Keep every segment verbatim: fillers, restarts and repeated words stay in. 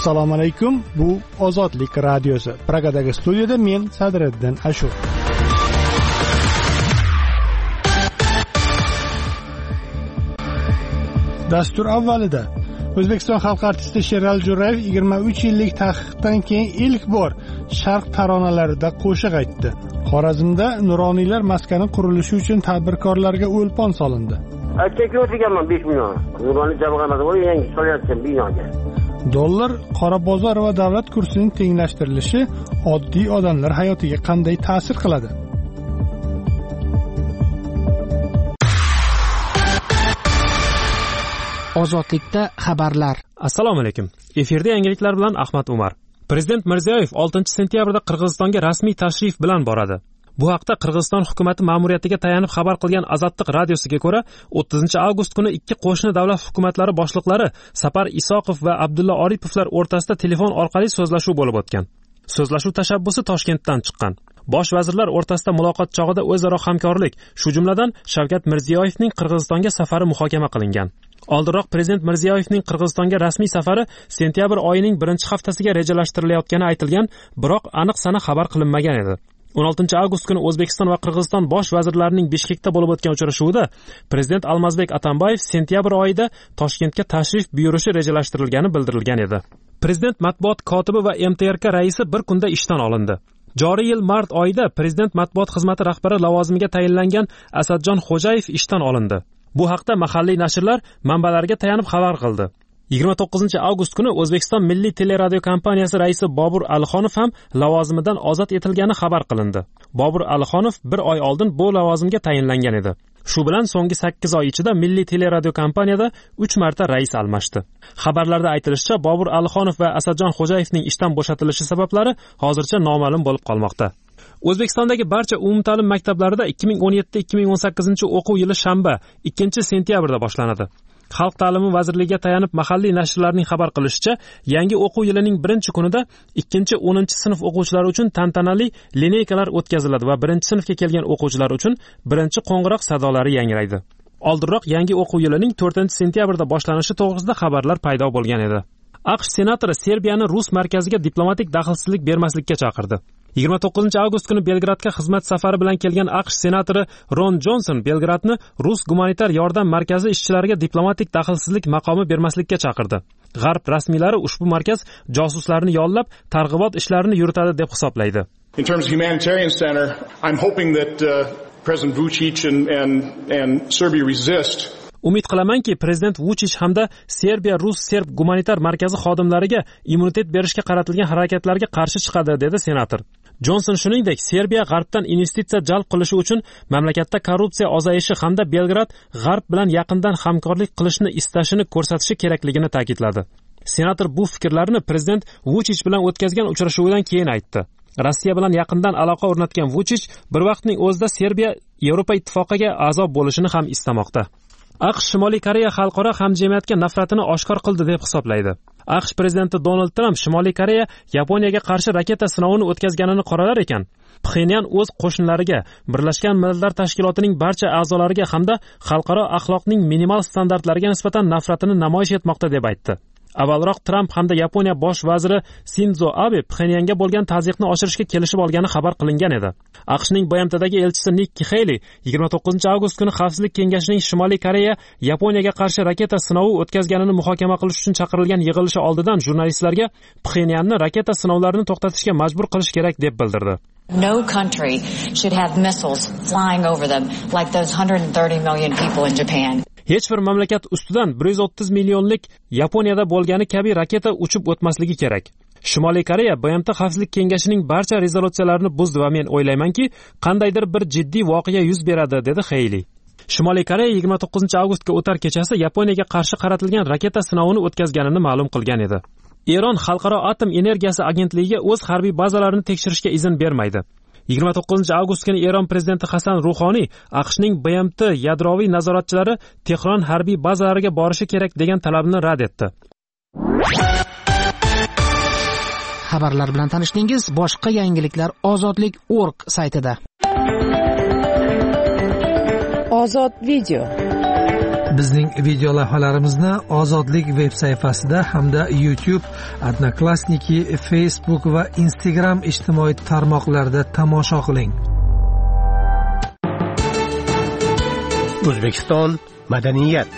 Assalomu alaykum. Bu Ozodlik radiosi. Pragadagi studiyada men Sadriddin Ashur. Dastur avvalida O'zbekiston xalq artisti Sherali Jo'rayev yigirma uch yillik taqiqdan keyin ilk bor sharq taronalarida qo'shiq aytdi. Xorazmda nuroniylar maskani qurilishi uchun tadbirkorlarga o'lpon solindi. Cheki o'tirganman besh million. Nuroniy jamg'armasi bor, yangi solayotgan binoga. Dollar, qora bozor va davlat kursining tenglashtirilishi oddiy odamlar hayotiga qanday ta'sir qiladi? Ozodlikda xabarlar. Assalomu alaykum. Efirda yangiliklar bilan Ahmad Umar. Prezident Mirziyoyev oltinchi sentyabrda Qirg'izistonga rasmiy tashrif bilan boradi. Bu haqda Qirg'iziston hukumatı ma'muriyatiga tayanib xabar qilgan Azadlik radiosiga ko'ra, o'ttizinchi avgust kuni ikki qo'shni davlat hukumatlari boshliqlari Sapar Isoqov va Abdulla Oripovlar o'rtasida telefon orqali so'zlashuv bo'lib o'tgan. So'zlashuv tashabbusi Toshkentdan chiqqan. Bosh vazirlar o'rtasida muloqot chog'ida o'zaro hamkorlik, shu jumladan Shavkat Mirziyoyevning Qirg'izistonga safari muhokama qilingan. Oldinroq Prezident Mirziyoyevning Qirg'izistonga rasmiy safari sentyabr oyining birinchi haftasiga rejalashtirilayotgani aytilgan, biroq aniq sana xabar qilinmagan edi. o'n oltinchi avgust kuni O'zbekiston va Qirg'iziston bosh vazirlarining Bishkekda bo'lib o'tgan uchrashuvida Prezident Almazbek Atambayev sentyabr oyida Toshkentga tashrif buyurishi rejalashtirilgani bildirilgan edi. Prezident matbuot kotibi va M T R K raisi bir kunda ishdan olindi. Joriy yil mart oyida Prezident matbuot xizmati rahbari lavozimiga tayinlangan Asadjon Xo'jayev ishdan olindi. Bu haqda mahalliy nashrlar manbalariga tayanib xabar qildi. yigirma to'qqizinchi avgust kuni O'zbekiston Milliy teleradio kompaniyasi raisi Bobur Alixonov ham lavozimidan ozod etilgani xabar qilindi. Bobur Alixonov bir oy oldin bu lavozimga tayinlangan edi. Shu bilan so'nggi sakkiz oy ichida Milliy teleradio kompaniyada uch marta rais almashdi. Xabarlarda aytilishicha, Bobur Alixonov va Asadjon Xo'jayevning ishdan bo'shatilishi sabablari hozircha noma'lum bo'lib qolmoqda. O'zbekistondagi barcha umumta'lim maktablarida ikki ming o'n yetti ikki ming o'n sakkizinchi o'quv yili shanba, ikkinchi sentyabrda boshlanadi. Xalq ta'limi vazirligiga tayanib mahalliy nashrlarning xabar qilishicha, yangi o'quv yilining birinchi kunida ikkinchi o'ninchi sinf o'quvchilari uchun tantanali lineykalar o'tkaziladi va birinchi sinfga kelgan o'quvchilar uchun birinchi qo'ng'iroq sadolari yangraydi. Oldinroq yangi o'quv yilining to'rtinchi sentyabrda boshlanishi to'g'risida xabarlar paydo bo'lgan edi. AQSh senatori Serbiyani Rus markaziga diplomatik daxlsizlik bermaslikka chaqirdi. yigirma to'qqizinchi avgust kuni Belgradga xizmat safari bilan kelgan AQSh senatori Ron Jonson Belgradni Rus gumanitar yordam markazi ishchilariga diplomatik daxlsizlik maqomi bermaslikka chaqirdi. G'arb rasmiylari ushbu markaz josuslarni yollab, targ'ibot ishlarini yuritadi deb hisoblaydi. In terms of humanitarian center, I'm hoping that uh, President Vučić and and and Serbia resist. Umid qilamanki, Prezident Vučić hamda Serbiya Rus-Serb gumanitar markazi xodimlariga immunitet berishga qaratilgan harakatlarga qarshi chiqadi, dedi senator. Jonson shuningdek, Serbiya g'arbdan investitsiya jalb qilishi uchun mamlakatda korrupsiya ozayishi hamda Belgrad g'arb bilan yaqindan hamkorlik qilishni istashini ko'rsatishi kerakligini ta'kidladi. Senator bu fikrlarni Prezident Vučić bilan o'tkazgan uchrashuvdan keyin aytdi. Rossiya bilan yaqindan aloqa o'rnatgan Vučić bir vaqtning o'zida Serbiya Yevropa ittifoqiga a'zo bo'lishini ham istamoqda. AQSh Shimoliy Koreya xalqaro hamjamiyatga nafratini oshkor qildi deb hisoblaydi. AQSh prezidenti Donald Trump Shimoliy Koreya Yaponiyaga qarshi raketa sinovini o'tkazganini qoralar ekan. Pxenyan o'z qo'shinlariga, Birlashgan Millatlar Tashkilotining barcha a'zolariga hamda xalqaro axloqning minimal standartlariga nisbatan nafratini namoyish etmoqda deb aytdi. Avvalroq Trump hamda Yaponiya bosh vaziri Shinzo Abe Pxenyanga bo'lgan tazyiqni oshirishga kelishib olgani xabar qilingan edi. AQShning B M Tdagi elchisi Nikki Haley yigirma to'qqizinchi avgust kuni Xavfsizlik kengashining Shimoliy Koreya Yaponiyaga qarshi raketa sinovi o'tkazganini muhokama qilish uchun chaqirilgan yig'ilishi oldidan jurnalistlarga Pxenyanni raketa sinovlarini to'xtatishga majbur qilish kerak deb bildirdi. No country should have missiles flying over them like those one hundred thirty million people in Japan. Hech bir mamlakat ustidan bir yuz o'ttiz millionlik Yaponiyada bo'lgani kabi raketa uchib o'tmasligi kerak. Shimoliy Koreya B M T Xavfsizlik kengashining barcha rezolyutsiyalarini buzdi va men o'ylaymanki, qandaydir bir jiddiy voqea yuz beradi, dedi Haley. Shimoliy Koreya yigirma to'qqizinchi avgustga o'tar kechasi Yaponiyaga qarshi qaratilgan raketa sinovini o'tkazganini ma'lum qilgan edi. Eron Xalqaro atom energiyasi agentligiga o'z harbiy bazalarini tekshirishga izn bermaydi. yigirma to'qqizinchi avgust kuni Eron prezidenti Hasan Ruhoniy AQShning B M T yadroviy nazoratchilari Tehron harbiy bazalariga borishi kerak degan talabni rad etdi. Xabarlar bilan tanishdingiz. Boshqa yangiliklar ozodlik nokta org saytida. Ozod video. Bizning video lavhalarimizni Ozodlik veb sayfasida hamda YouTube, Odnoklassniki, Facebook va Instagram ijtimoiy tarmoqlarida tomosha qiling. O'zbekiston madaniyat.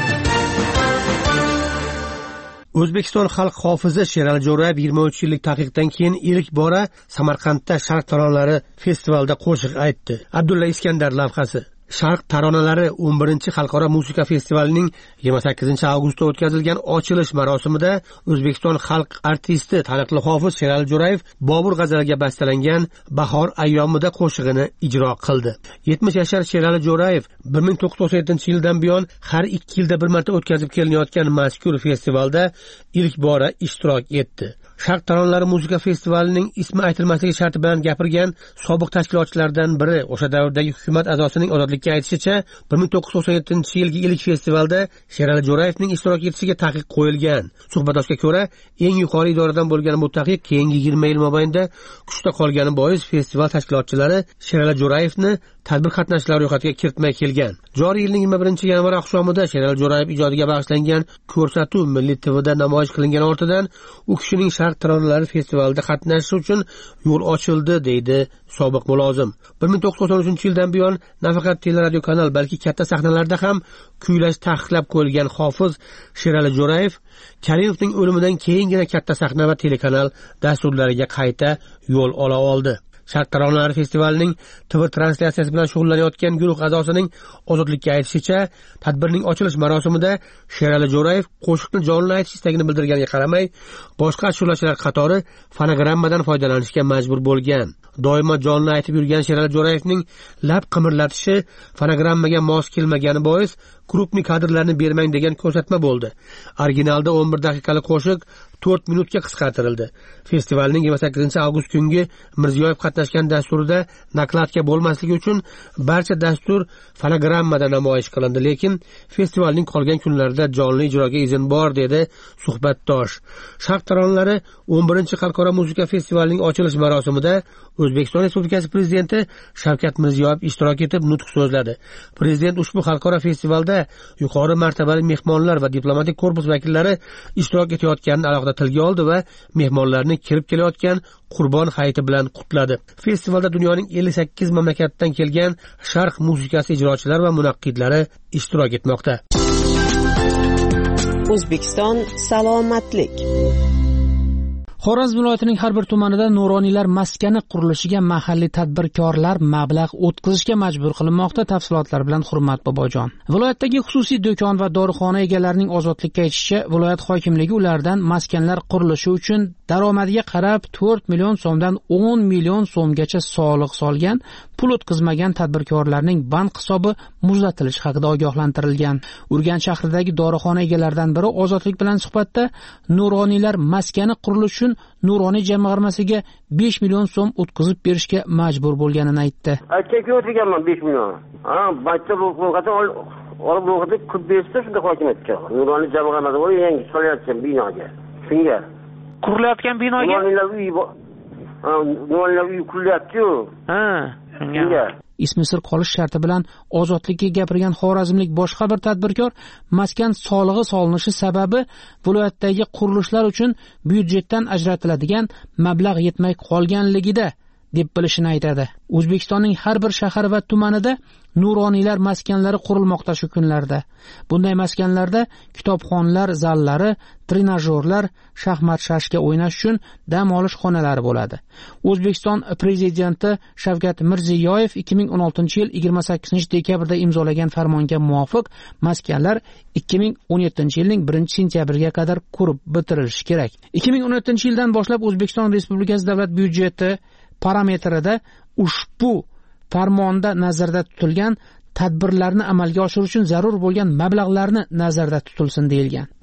O'zbekiston xalq hofizi Sherali Jo'rayev yigirma uch yillik taqiqdan keyin ilk bora Samarqandda Sharq taronalari festivalida qo'shiq aytdi. Abdulla Iskandar lavhasi. Sharq taronalari o'n birinchi xalqaro musiqa festivalining yigirma sakkizinchi avgustda o'tkazilgan ochilish marosimida O'zbekiston xalq artisti taniqli hofiz Sherali Jo'rayev Bobur g'azaliga bastalangan Bahor ayyomida qo'shig'ini ijro qildi. yetmish yashar Sherali Jo'rayev bir ming to'qqiz yuz to'qson yettinchi yildan buyon har ikki yilda bir marta o'tkazib kelinayotgan mazkur festivalda ilk bora ishtirok etdi. Sharq taronalari musiqa festivalining ismi aytilmasligi sharti bilan gapirgan sobiq tashkilotchilardan biri o'sha davrdagi hukumat a'zosining ozodlikka aytishicha, bir ming to'qqiz yuz to'qson yettinchi yilgi ilk festivalda Sherali Jo'rayevning ishtirok etishiga taqiq qo'yilgan. Suhbatdoshga ko'ra, eng yuqori idoradan bo'lgan bu taqiq keyingi yigirma yil mobaynida kuchda qolgani bois festival tashkilotchilari Sherali Jo'rayevni tadbir qatnashchilari ro'yxatiga kiritmay kelgan. Joriy yilning yigirma birinchi yanvar oqshomida Sherali Jo'rayev ijodiga bag'ishlangan ko'rsatuv Milliy T V'da namoyish qilingan ortidan u kishining Sharq taronalari festivalida qatnashish uchun yo'l ochildi, deydi sobiq mulozim. bir ming to'qqiz yuz to'qson uchinchi yildan buyon nafaqat teleradio kanal, balki katta sahnalarda ham kuylash taqiqlab qo'yilgan hofiz Sherali Jo'rayev Karimovning o'limidan keyingina katta sahna va telekanal dasturlariga qayta yo'l ola oldi. Sharq taronalari festivalining T V translyatsiyasi bilan shug'ullanayotgan guruh a'zosining Ozodlikka aytishicha, tadbirning ochilish marosimida Sherali Jo'rayev qo'shiqni jonli aytish istagini bildirganiga qaramay, boshqa ashulachilar qatori fonogrammadan foydalanishga majbur bo'lgan. Doimo jonli aytib yurgan Sherali Jo'rayevning lab qimirlatishi fonogrammaga mos kelmagani bois grupning kadrlarini bermang degan ko'rsatma bo'ldi. Originalda o'n bir daqiqalik qo'shiq to'rt minutga qisqartirildi. Festivalning yigirma sakkizinchi avgust kungi Mirziyoyev qatnashgan dasturida nakladka bo'lmasligi uchun barcha dastur fonogrammada namoyish qilindi, lekin festivalning qolgan kunlarida jonli ijroga izn bor, dedi suhbatdosh. Sharq taronalari o'n birinchi xalqaro musiqa festivalining ochilish marosimida O'zbekiston Respublikasi prezidenti Shavkat Mirziyoyev ishtirok etib nutq so'zladi. Prezident ushbu xalqaro festivalda yuqori martabali mehmonlar va diplomatik korpus vakillari ishtirok etayotganini alohida tilga oldi va mehmonlarni kirib kelayotgan Qurbon hayiti bilan qutladi. Festivalda dunyoning ellik sakkiz mamlakatidan kelgan sharq musiqasi ijrochilari va munaqqidlari ishtirok etmoqda. O'zbekiston salomatlik. Xorazm viloyatining har bir tumanida nuroniylar maskani qurilishiga mahalliy tadbirkorlar mablag' o'tkazishga majbur qilinmoqda. Tafsilotlar bilan Hurmat Bobojon. Viloyatdagi xususiy do'kon va dorixona egalarining Ozodlikka aytishicha, viloyat hokimligi ulardan maskanlar qurilishi uchun daromadiga qarab to'rt million so'mdan o'n million so'mgacha soliq solgan, pul o'tkazmagan tadbirkorlarning bank hisobi muzlatilishi haqida ogohlantirilgan. Urganch shahridagi dorixona egalaridan biri Ozodlik bilan suhbatda nuroniylar maskani qurilishi uchun Nuroniy jamg'armasiga besh million so'm o'tkazib berishga majbur bo'lganini aytdi. Aytga o'tirganman besh million. Ha, barcha ro'yxatni olib ro'yxatni qilib bersa shunda hokimiyatga. Nuroniy jamg'armasi bor, yangi solayotgan binoga. Shunga. Qurilayotgan binoga? Nuroniylar uyi bor. Ha, nuroniylar uyi qurilyapti-ku. Ha, shunga. Ismi sir qolish sharti bilan Ozodlikka gapirgan xorazmlik boshqa bir tadbirkor maskan solig'i solinishi sababi viloyatdagi qurilishlar uchun byudjetdan ajratiladigan mablag' yetmay qolganligida deb bilishini aytadi. O'zbekistonning har bir shahar va tumanida nuroniylar maskanlari qurilmoqda shu kunlarda. Bunday maskanlarda kitobxonlar zallari, trenajyorlar, shaxmat shashka o'ynash uchun dam olish xonalari bo'ladi. O'zbekiston prezidenti Shavkat Mirziyoyev ikki ming o'n oltinchi yil yigirma sakkizinchi dekabrda imzolagan farmonga muvofiq maskanlar ikki ming o'n yettinchi yilning birinchi sentyabriga qadar qurib bitirilishi kerak. ikki ming o'n yettinchi yildan boshlab O'zbekiston Respublikasi davlat byudjeti parametrida ushbu farmonda nazarda tutilgan tadbirlarni amalga oshirish uchun zarur bo'lgan mablag'larni nazarda tutilsin deyilgan.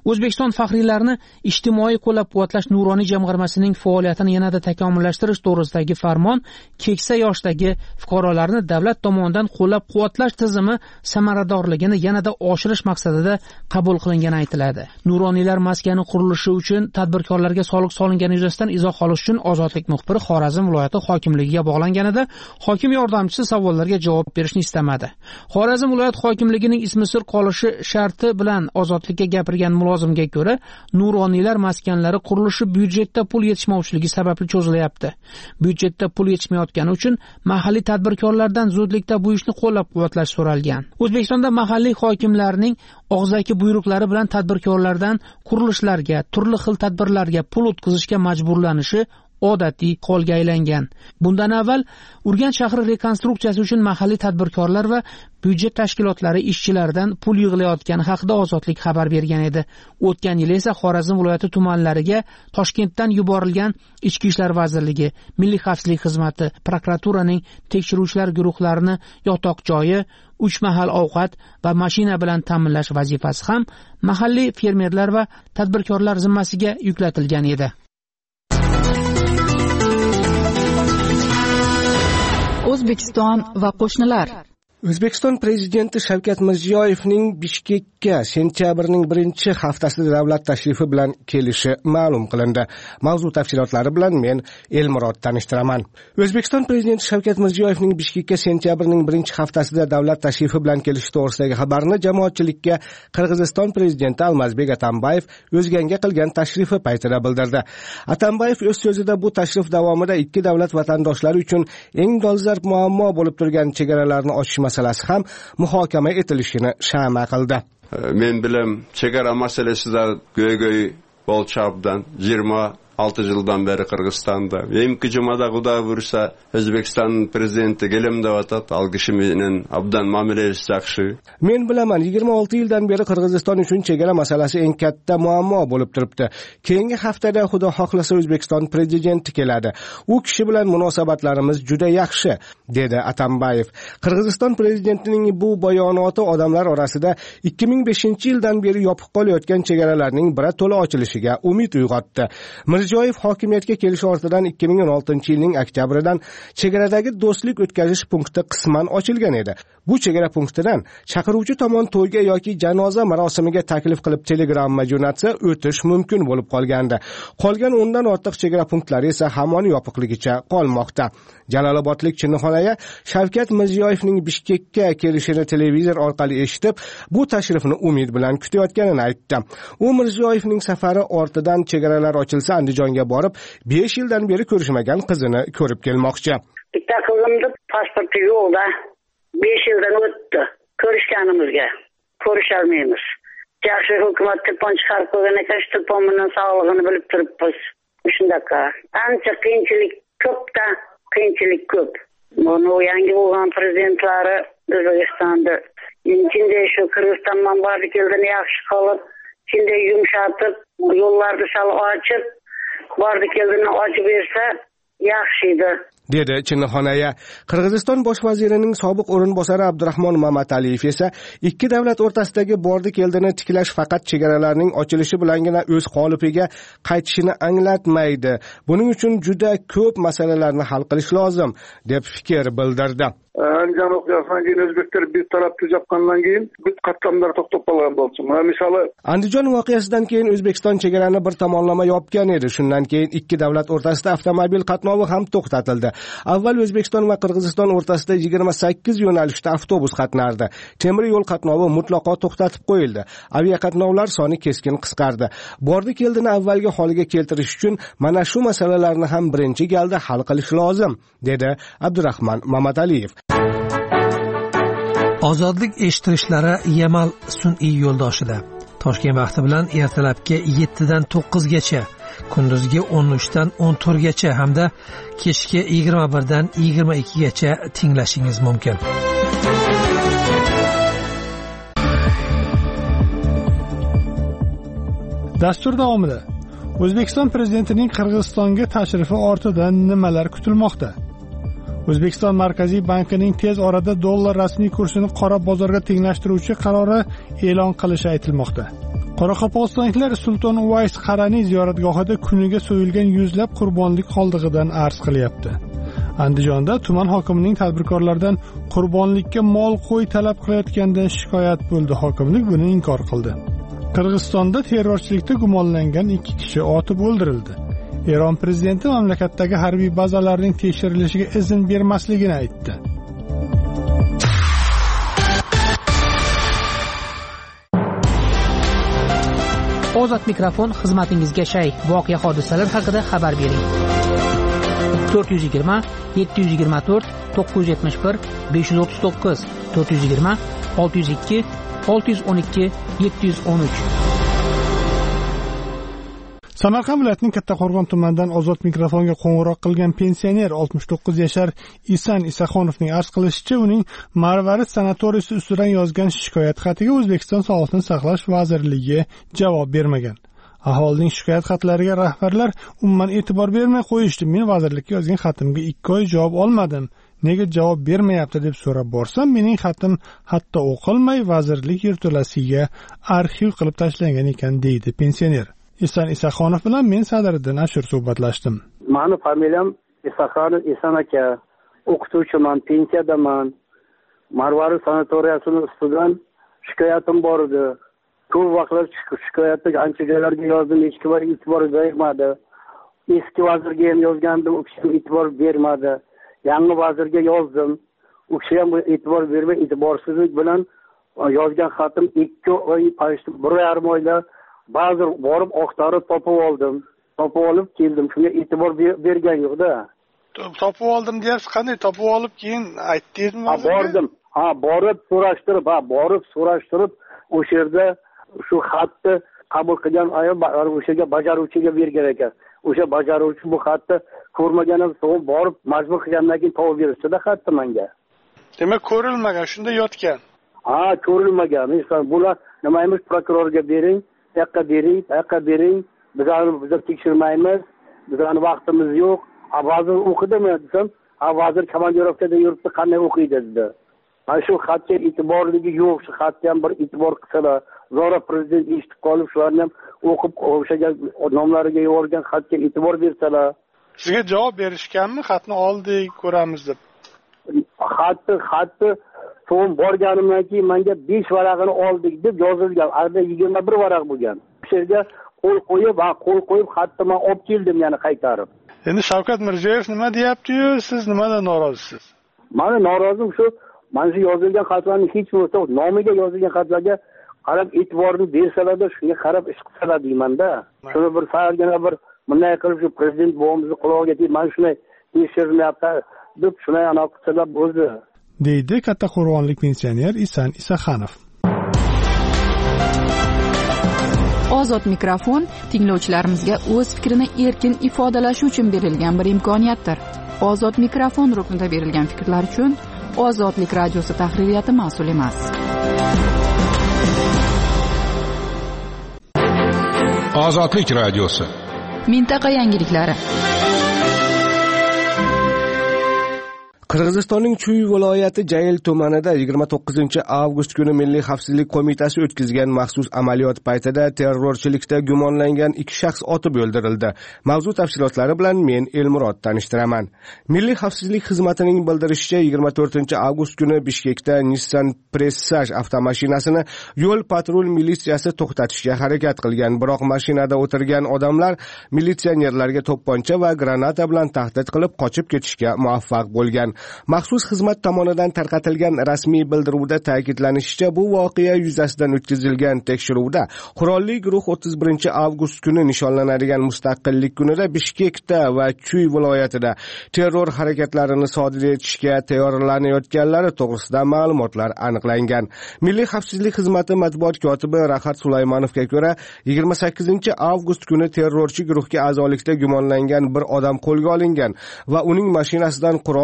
O'zbekiston faxriylarini ijtimoiy qo'llab-quvvatlash nuroniy jamg'armasining faoliyatini yanada takomillashtirish to'g'risidagi farmon keksa yoshdagi fuqarolarni davlat tomonidan qo'llab-quvvatlash tizimi samaradorligini yanada oshirish maqsadida qabul qilingani aytiladi. Nuroniylar maskani qurilishi uchun tadbirkorlarga soliq solingani yuzasidan izoh olish uchun Ozodlik muxbiri Xorazm viloyati hokimligiga bog'langanida hokim yordamchisi savollarga javob berishni istamadi. Xorazm viloyat hokimligining ismi sir qolishi sharti bilan Ozodlikka gapirgan mulozimga ko'ra, nuroniylar maskanlari qurilishi byudjetda pul yetishmovchiligi sababli cho'zilyapti. Byudjetda pul yetishmayotgani uchun mahalliy tadbirkorlardan zudlikda bu ishni qo'llab-quvvatlash so'ralgan. O'zbekistonda mahalliy hokimlarning og'zaki buyruqlari bilan tadbirkorlardan qurilishlarga, turli xil tadbirlarga pul o'tkazishga majburlanishi odatiy holga aylangan. Bundan avval Urganch shahri rekonstruksiyasi uchun mahalliy tadbirkorlar va byudjet tashkilotlari ishchilaridan pul yig'ilayotgani haqida Ozodlik xabar bergan edi. O'tgan yil esa Xorazm viloyati tumanlariga Toshkentdan yuborilgan Ichki ishlar vazirligi, Milliy xavfsizlik xizmati, prokuraturaning tekshiruvchilar guruhlarini yotoq joyi, uch mahal ovqat va mashina bilan ta'minlash vazifasi ham mahalliy fermerlar va tadbirkorlar zimmasiga yuklatilgan edi. O'zbekiston va qo'shnilar. O'zbekiston prezidenti Shavkat Mirziyoyevning Bishkekka sentyabrning birinchi haftasida davlat tashrifi bilan kelishi ma'lum qilindi. Mavzu tafsilotlari bilan men Elmurod tanishtiraman. O'zbekiston prezidenti Shavkat Mirziyoyevning Bishkekka sentyabrning birinchi haftasida davlat tashrifi bilan kelishi to'g'risidagi xabarni jamoatchilikka Qirg'iziston prezidenti Almazbek Atambayev O'zganga qilgan tashrifi paytida bildirdi. Atambayev o'z so'zida bu tashrif davomida ikki davlat vatandoshlari uchun eng dolzarb muammo bo'lib turgan chegaralarni ochish masalasi ham muhokama etilishini shama qildi. Men bilan chegara masalasida go'y-go'y Bolchabdan yigirma olti yildan beri Qirg'izistonda. Emki jumada Xudo buyursa O'zbekiston prezidenti kelimda o'tadi. Algishi menen abdan muomalash yaxshi. Men bilaman yigirma olti yildan beri Qirg'iziston uchun chegara masalasi eng katta muammo bo'lib turibdi. Keyingi haftada Xudo xohlasa O'zbekiston prezidenti keladi. U kishi bilan munosabatlarimiz juda yaxshi, dedi Atambayev. Qirg'iziston prezidentining bu bayonoti odamlar orasida ikki ming beshinchi yildan beri yopiq qolayotgan chegaralarning birato'la ochilishiga umid uyg'otdi. Mirziyoyev hokimiyatga kelish ortidan ikki ming o'n oltinchi yilning oktyabridan chegaradagi do'stlik o'tkazish punkti qisman ochilgan edi. Bu chegara punktidan chaqiruvchi tomon to'yga yoki janoza marosimiga taklif qilib telegramma jo'natsa o'tish mumkin bo'lib qolgandi. Qolgan o'ndan ortiq chegara punktlari esa hamon yopiqligicha qolmoqda. Jalolobodlik Chinnixonaga Shavkat Mirziyoyevning Bishkekka kelishini televizor orqali eshitib, bu tashrifni umid bilan kutayotganini aytdi. U Mirziyoyevning safari ortidan chegaralar ochilsa Andijonga borib, besh yildan beri ko'rishmagan qizini ko'rib kelmoqchi. Bitta qizimni pasporti yo'qda. besh yildan o'tdi ko'rishganimizga. Ko'rishalmaymiz. Yaxshi hukumat telefon chiqarib qo'ygan ekan, shu telefon bilan sog'lig'ini bilib turibmiz. Shundaqa. Ancha qiyinchilik ko'pda, qiyinchilik ko'p. Buni yangi bo'lgan prezidentlari O'zbekistonda Şimdi shu Qirg'izistondan bordi keldini yaxshi qilib, şimdi yumshatib, yo'llarni sal ochib, bordi keldini ochib bersa yaxshi edi, dedi Chinnixonaga. Qirg'iziston bosh vazirining sobiq o'rinbosari Abdurahmon Mamataliyev esa ikki davlat o'rtasidagi bordi keldini tiklash faqat chegaralarning ochilishi bilangina o'z qolipiga qaytishini anglatmaydi. Buning uchun juda ko'p masalalarni hal qilish lozim, deb fikr bildirdi. Andijon o'qiyasidan keyin o'zbeklar bir taraf tuzatgandan keyin bit qatlamlar to'xtab qolgan bo'lsin. Misoli Andijon voqeasidan keyin O'zbekiston chegarani bir tomonlama yopgan edi. Shundan keyin ikki davlat o'rtasida avtomobil qatnovi ham to'xtatildi. Avval O'zbekiston va Qirg'iziston o'rtasida yigirma sakkiz yo'nalishda avtobus qatnardi. Temir yo'l qatnovi mutlaqo to'xtatib qo'yildi. Aviaqatnovlar soni keskin qisqardi. Bordi keldini avvalgi holiga keltirish uchun mana shu masalalarni ham birinchi galda hal qilish lozim, dedi Abdurahmon Mamataliyev. Ozodlik eshittirishlari Yamal sun'iy yo'ldoshida. Toshkent vaqti bilan ertalabki yetti dan to'qqiz gacha, kunduzgi o'n uch dan o'n to'rt gacha hamda kechki yigirma bir dan yigirma ikki gacha tinglashingiz mumkin. Dastur davomida O'zbekiston prezidentining Qirg'izistonga tashrifi ortidan nimalar kutilmoqda? O'zbekiston Markaziy bankining tez orada dollar rasmiy kursini qora bozorga tenglashtiruvchi qarori e'lon qilishi aytilmoqda. Qoraqalpog'istonliklar Sulton Uvays Qaraniy ziyoratgohida kuniga so'yilgan yuzlab qurbonlik qoldig'idan arz qilyapti. Andijonda tuman hokimining tadbirkorlardan qurbonlikka mol qo'y talab qilayotganidan shikoyat bo'ldi. Hokimlik buni inkor qildi. Qirg'izistonda terrorchilikda gumonlangan ikki kishi otib o'ldirildi. Eron prezidenti mamlakatdagi harbiy bazalarning tekshirilishiga izn bermasligini aytdi. Ozod mikrofon xizmatingizga shay. Voqea hodisalar haqida xabar bering. to'rt yuz yigirma yetti yuz yigirma to'rt to'qqiz yuz yetmish bir besh yuz o'ttiz to'qqiz to'rt yuz yigirma olti yuz ikki olti yuz o'n ikki yetti yuz o'n uch. Samarqand viloyatining Kattaqo'rg'on tumanidan Ozod mikrofonga qo'ng'iroq qilgan pensioner oltmish to'qqiz yashar Isan Isaxonovning arz qilishicha, uning Marvarid sanatoriysi ustidan yozgan shikoyat xatiga O'zbekiston Sog'liqni saqlash vazirligi javob bermagan. Aholining shikoyat xatlariga rahbarlar umuman e'tibor bermay qo'yishdi. Men vazirlikka yozgan xatimga ikki oy javob olmadim. Nega javob bermayapti deb so'rab borsam, mening xatim hatto o'qilmay vazirlik yerto'lasiga arxiv qilib tashlangan ekan, deydi pensioner. Isan Isaxonov bilan men Sadriddin Ashur suhbatlashdim. Mani familiyam Isaxonov Isan aka. O'qituvchiman, pensiyadaman. Marvarid sanatoriyasini ustidan shikoyatim bor edi. Ko'p vaqtlar shikoyatni ancha joylarga yozdim, hech kim e'tibor bermadi. Eski vazirga ham yozgandim, u kishi e'tibor bermadi. Yangi vazirga yozdim, u kishi ham e'tibor bermay, e'tiborsizlik bilan yozgan xatim ikki oy, bir yarim oyda ba'zi borib oqtarib topib oldim. Topib olib keldim. Shunga e'tibor bergan yo'q-da. Topib oldim deyapsiz, qanday topib olib keyin aytdingizmi? Ha, bordim. Ha, borib so'rashtirib, ha, borib so'rashtirib, o'sha yerda shu xatni qabul qilgan ayol o'shaga bajaruvchiga bergan ekan. O'sha bajaruvchi bu xatni ko'rmaganim so'ng borib majbur qilgandan keyin topib berishdi-da xatni menga. Demak, ko'rilmagan, shunda yotgan. Ha, ko'rilmagan. Inson bular nimaymiz, prokurorga bering, bu yoqqa bering, bu yoqqa bering. Bizlarni biz tekshirmaymiz. Bizlarni vaqtimiz yo'q. Ha, vazir o'qidimi desam, ha, vazir komandirovkada yuribdi, qanday o'qiydi dedi. Mana shu xatga e'tiborligi yo'q, shu xatga ham bir e'tibor qilsalar, zora prezident eshitib qolib, shularni ham o'qib o'shaga nomlariga yuborgan xatga e'tibor bersalar. Sizga javob berishganmi? Xatni oldik, ko'ramiz deb. Xatni, xatni so'ng borganimdan keyin menga besh varaqini oldik deb yozilgan. Arada yigirma bir varaq bo'lgan. O'sha yerga qo'l qo'yib, va qo'l qo'yib xatni men olib keldim, yana qaytarib. Endi Shavkat Mirziyoyev nima deyapti-yu, siz nimadan norozisiz? Meni norozim shu, mana shu yozilgan xatlarning hech bo'lsa nomiga yozilgan xatlarga qarab e'tiborni bersalarda, shunga qarab ish qilsalar deyman-da. Shuni bir sayargina bir bunday qilib shu prezident bo'g'imizni quloqiga tegib, mana shunday tekshirmayapti deb shunday aniq qilsalar bo'ldi, deydi Kattaqo'rg'onlik pensioner Isan Isaxonov. Ozod mikrofon tinglovchilarimizga o'z fikrini erkin ifodalashi uchun berilgan bir imkoniyatdir. Ozod mikrofon ruknida berilgan fikrlar uchun Ozodlik radiosi tahririyati mas'ul emas. Ozodlik radiosi. Mintaqa yangiliklari. Qirg'izistonning Chuy viloyati Jayil tumanida yigirma to'qqizinchi avgust kuni Milliy xavfsizlik qo'mitasi o'tkazgan maxsus amaliyot paytida terrorchilikda gumonlangan ikki shaxs otib o'ldirildi. Mavzu tafsilotlari bilan men Elmurod tanishtiraman. Milliy xavfsizlik xizmatining bildirishicha, yigirma to'rtinchi avgust kuni Bishkekda Nissan Pressaj avtomashinasini yo'l patrul militsiyasi to'xtatishga harakat qilgan, biroq mashinada o'tirgan odamlar militsionerlarga to'pponcha va granata bilan tahdid qilib qochib ketishga muvaffaq bo'lgan. Maxsus xizmat tomonidan tarqatilgan rasmiy bildiruvda ta'kidlanishicha, bu voqea yuzasidan o'tkazilgan tekshiruvda qurolli guruh o'ttiz birinchi avgust kuni nishonlanadigan mustaqillik kunida Bishkekda va Chuy viloyatida terror harakatlarini sodir etishga tayyorlanayotganlari to'g'risida ma'lumotlar aniqlangan. Milliy xavfsizlik xizmati matbuot kotibi Rahat Sulaymonovga ko'ra, yigirma sakkizinchi avgust kuni terrorchi guruhga a'zolikda gumonlangan bir odam qo'lga olingan va uning mashinasidan qurol hamda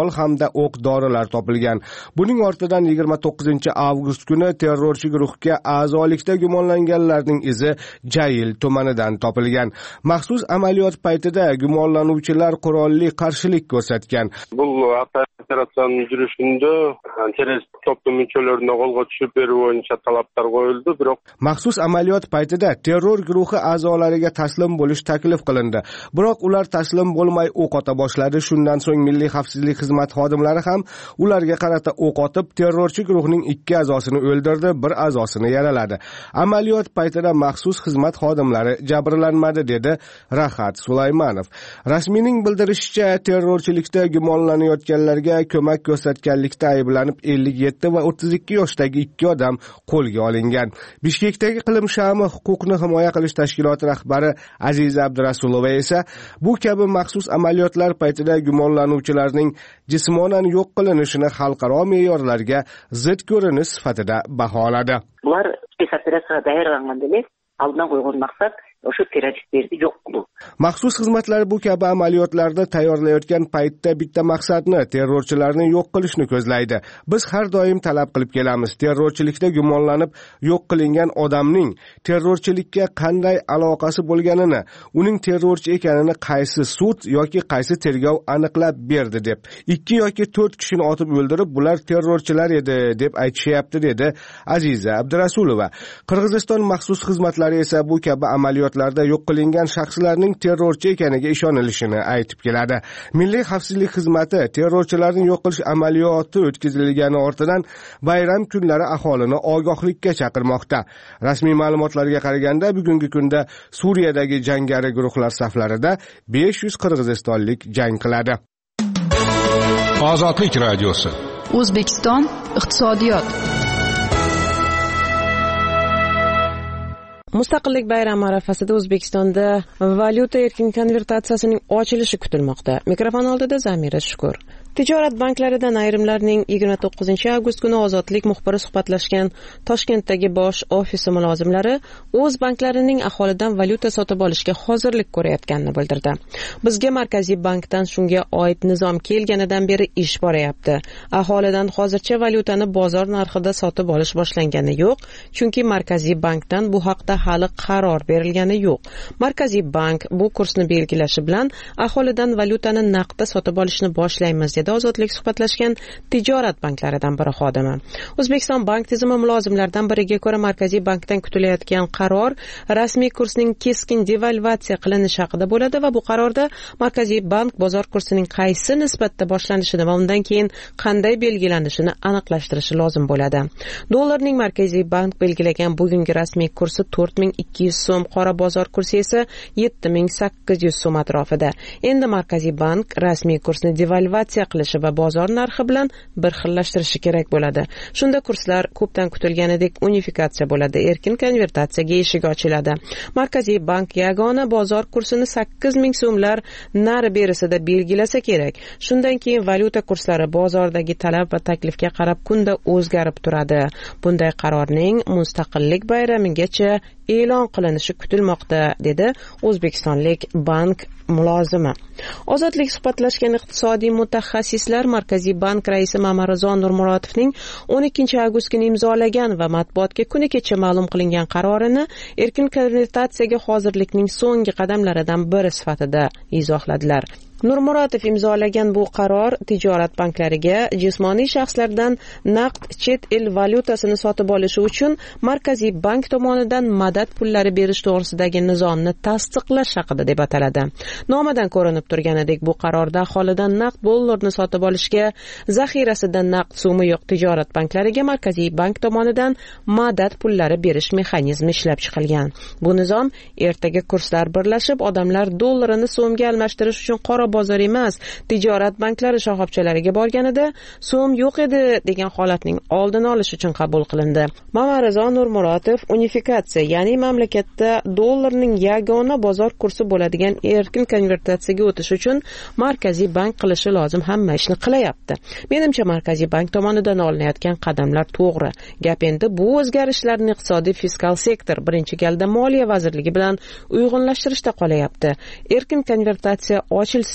o'q dorilar topilgan. Buning ortidan yigirma to'qqizinchi avgust kuni terrorchi guruhga a'zolikda gumonlanganlarning izi Jayil tumanidan topilgan. Maxsus amaliyot paytida gumonlanuvchilar qurolli qarshilik ko'rsatgan. Bu operatsiyaning yurishida terrorist to'plam müçelerini qo'lga tushib beru bo'yicha talablar qo'yildi, biroq maxsus amaliyot paytida terror guruhi a'zolariga taslim bo'lish taklif qilindi. Biroq ular taslim bo'lmay o'q ota boshladi. Shundan so'ng Milliy xavfsizlik xizmati xodimlari ham ularga qarata o'q otib, terrorchi guruhning ikki a'zosini o'ldirdi, bir a'zosini yaraladi. Amaliyot paytida maxsus xizmat xodimlari jabrlanmadi, dedi Rahat Sulaymanov. Rasmiyning bildirishicha, terrorchilikda gumonlanayotganlarga ko'mak ko'rsatganlikda ayblanib ellik yetti va o'ttiz ikki yoshdagi ikki odam qo'lga olingan. Bishkekdagi Iqlim shami huquqni himoya qilish tashkiloti rahbari Aziza Abdurasulova esa bu kabi maxsus amaliyotlar paytida gumonlanuvchilarning jismonan yo'q qilinishini xalqaro me'yorlarga zid ko'rinish sifatida baholadi. Bular spesoperatsiyaga tayyorlanganda emas, aldan qo'ygan maqsad o'sha terroristlarni yo'q qilish. Maxsus xizmatlar bu kabi amaliyotlarni tayyorlayotgan paytda bitta maqsadni, terrorchilarni yo'q qilishni ko'zlaydi. Biz har doim talab qilib kelamiz. Terrorchilikda gumonlanib yo'q qilingan odamning terrorchilikka qanday aloqasi bo'lganini, uning terrorchi ekanini qaysi sud yoki qaysi tergov aniqlab berdi deb. ikki yoki to'rt kishini otib o'ldirib, bular terrorchilar edi deb aytishyapti, dedi Aziza Abdurasulova. Qirg'iziston maxsus xizmatlari esa bu kabi amaliyot larda yo'q qilingan shaxslarning terrorchi ekaniga ishonilishini aytib keladi. Milliy xavfsizlik xizmati terrorchilarni yo'q qilish amaliyoti o'tkazilgani ortidan bayram kunlari aholini ogohlikka chaqirmoqda. Rasmiy ma'lumotlarga qaraganda bugungi kunda Suriyadagi jangari guruhlar saflarida besh yuz qirg'izistonlik jang qiladi. Ozodlik radiosi. O'zbekiston iqtisodiyot. Mustaqillik bayrami arafasida O'zbekistonda valyuta erkin konvertatsiyasining ochilishi kutilmoqda. Mikrofon oldida Zamira Shukur. Tijorat banklaridan ayrimlarning yigirma to'qqizinchi avgust kuni Ozodlik muxbiri suhbatlashgan Toshkentdagi bosh ofisi mulozimlari o'z banklarining aholidan valyuta sotib olishga hozirlik ko'rayotganini bildirdi. Bizga Markaziy bankdan shunga oid nizom kelganidan beri ish borayapti. Aholidan hozircha valyutani bozor narxida sotib olish boshlangani yo'q, chunki Markaziy bankdan bu haqda hali qaror berilgani yo'q. Markaziy bank bu kursni belgilashi bilan aholidan valyutani naqdda sotib olishni boshlaymiz, dedi Ozodlik suhbatlashgan tijorat banklaridan biri xodimi. O'zbekiston bank tizimi mulozimlaridan biriga ko'ra, Markaziy bankdan kutilayotgan qaror rasmiy kursning keskin devalvatsiya qilinishi haqida bo'ladi va bu qarorda Markaziy bank bozor kursining qaysi nisbatda boshlanishini va undan keyin qanday belgilanishini aniqlashtirishi lozim bo'ladi. Dollarning Markaziy bank belgilagan bugungi rasmiy kursi to'rt ming ikki yuz so'm, qora bozor kursi esa yetti ming sakkiz yuz so'm atrofida. Endi Markaziy bank rasmiy kursni devalvatsiya qilishi va bozor narxi bilan bir xillashtirishi kerak bo'ladi. Shunda kurslar ko'pdan kutilganidek unifikatsiya bo'ladi, erkin konvertatsiyaga eshik ochiladi. Markaziy bank yagona bozor kursini sakkiz ming so'mlar nari berisida belgilasa kerak. Shundan keyin valyuta kurslari bozordagi talab va taklifga qarab kunda o'zgarib turadi. Bunday qarorning Mustaqillik bayramigacha e'lon qilinishi kutilmoqda, dedi O'zbekistonlik bank mulozimi. Ozodlik suhbatlashgan iqtisodiy mutaxassislar Markaziy bank raisi Mamarizo Nurmurotovning o'n ikkinchi avgust kuni imzolagan va matbuotga kuni kecha ma'lum qilingan qarorini erkin konvertatsiyaga hozirlikning so'nggi qadamlaridan biri sifatida izohladilar. Nurmuratov imzolagan bu qaror tijorat banklariga jismoniy shaxslardan naqd chet el valyutasini sotib olishi uchun Markaziy bank tomonidan madad pullari berish to'g'risidagi nizomni tasdiqlash haqida deb ataladi. Nomidan ko'rinib turganidek, bu qarorda aholidan naqd dollarni sotib olishga, zaxirasidan naqd so'mi yo'q tijorat banklariga Markaziy bank tomonidan madad pullari berish mexanizmi ishlab chiqilgan. Bu nizom ertaga kurslar birlashib, odamlar dollarini so'mga almashtirish uchun qora bozor emas, tijorat banklari shoxobchalariga borganida so'm yo'q edi degan holatning oldini olish uchun qabul qilindi. Mamarizo Nurmuratov unifikatsiya, ya'ni mamlakatda dollarning yagona bozor kursi bo'ladigan erkin konvertatsiyaga o'tish uchun Markaziy bank qilishi lozim hamma ishni qilyapti. Menimcha Markaziy bank tomonidan olinayotgan qadamlar to'g'ri. Gap endi bu o'zgarishlarni iqtisodiy fiskal sektor birinchi galda Moliya vazirligi bilan uyg'unlashtirishda qolyapti. Erkin konvertatsiya ochilsa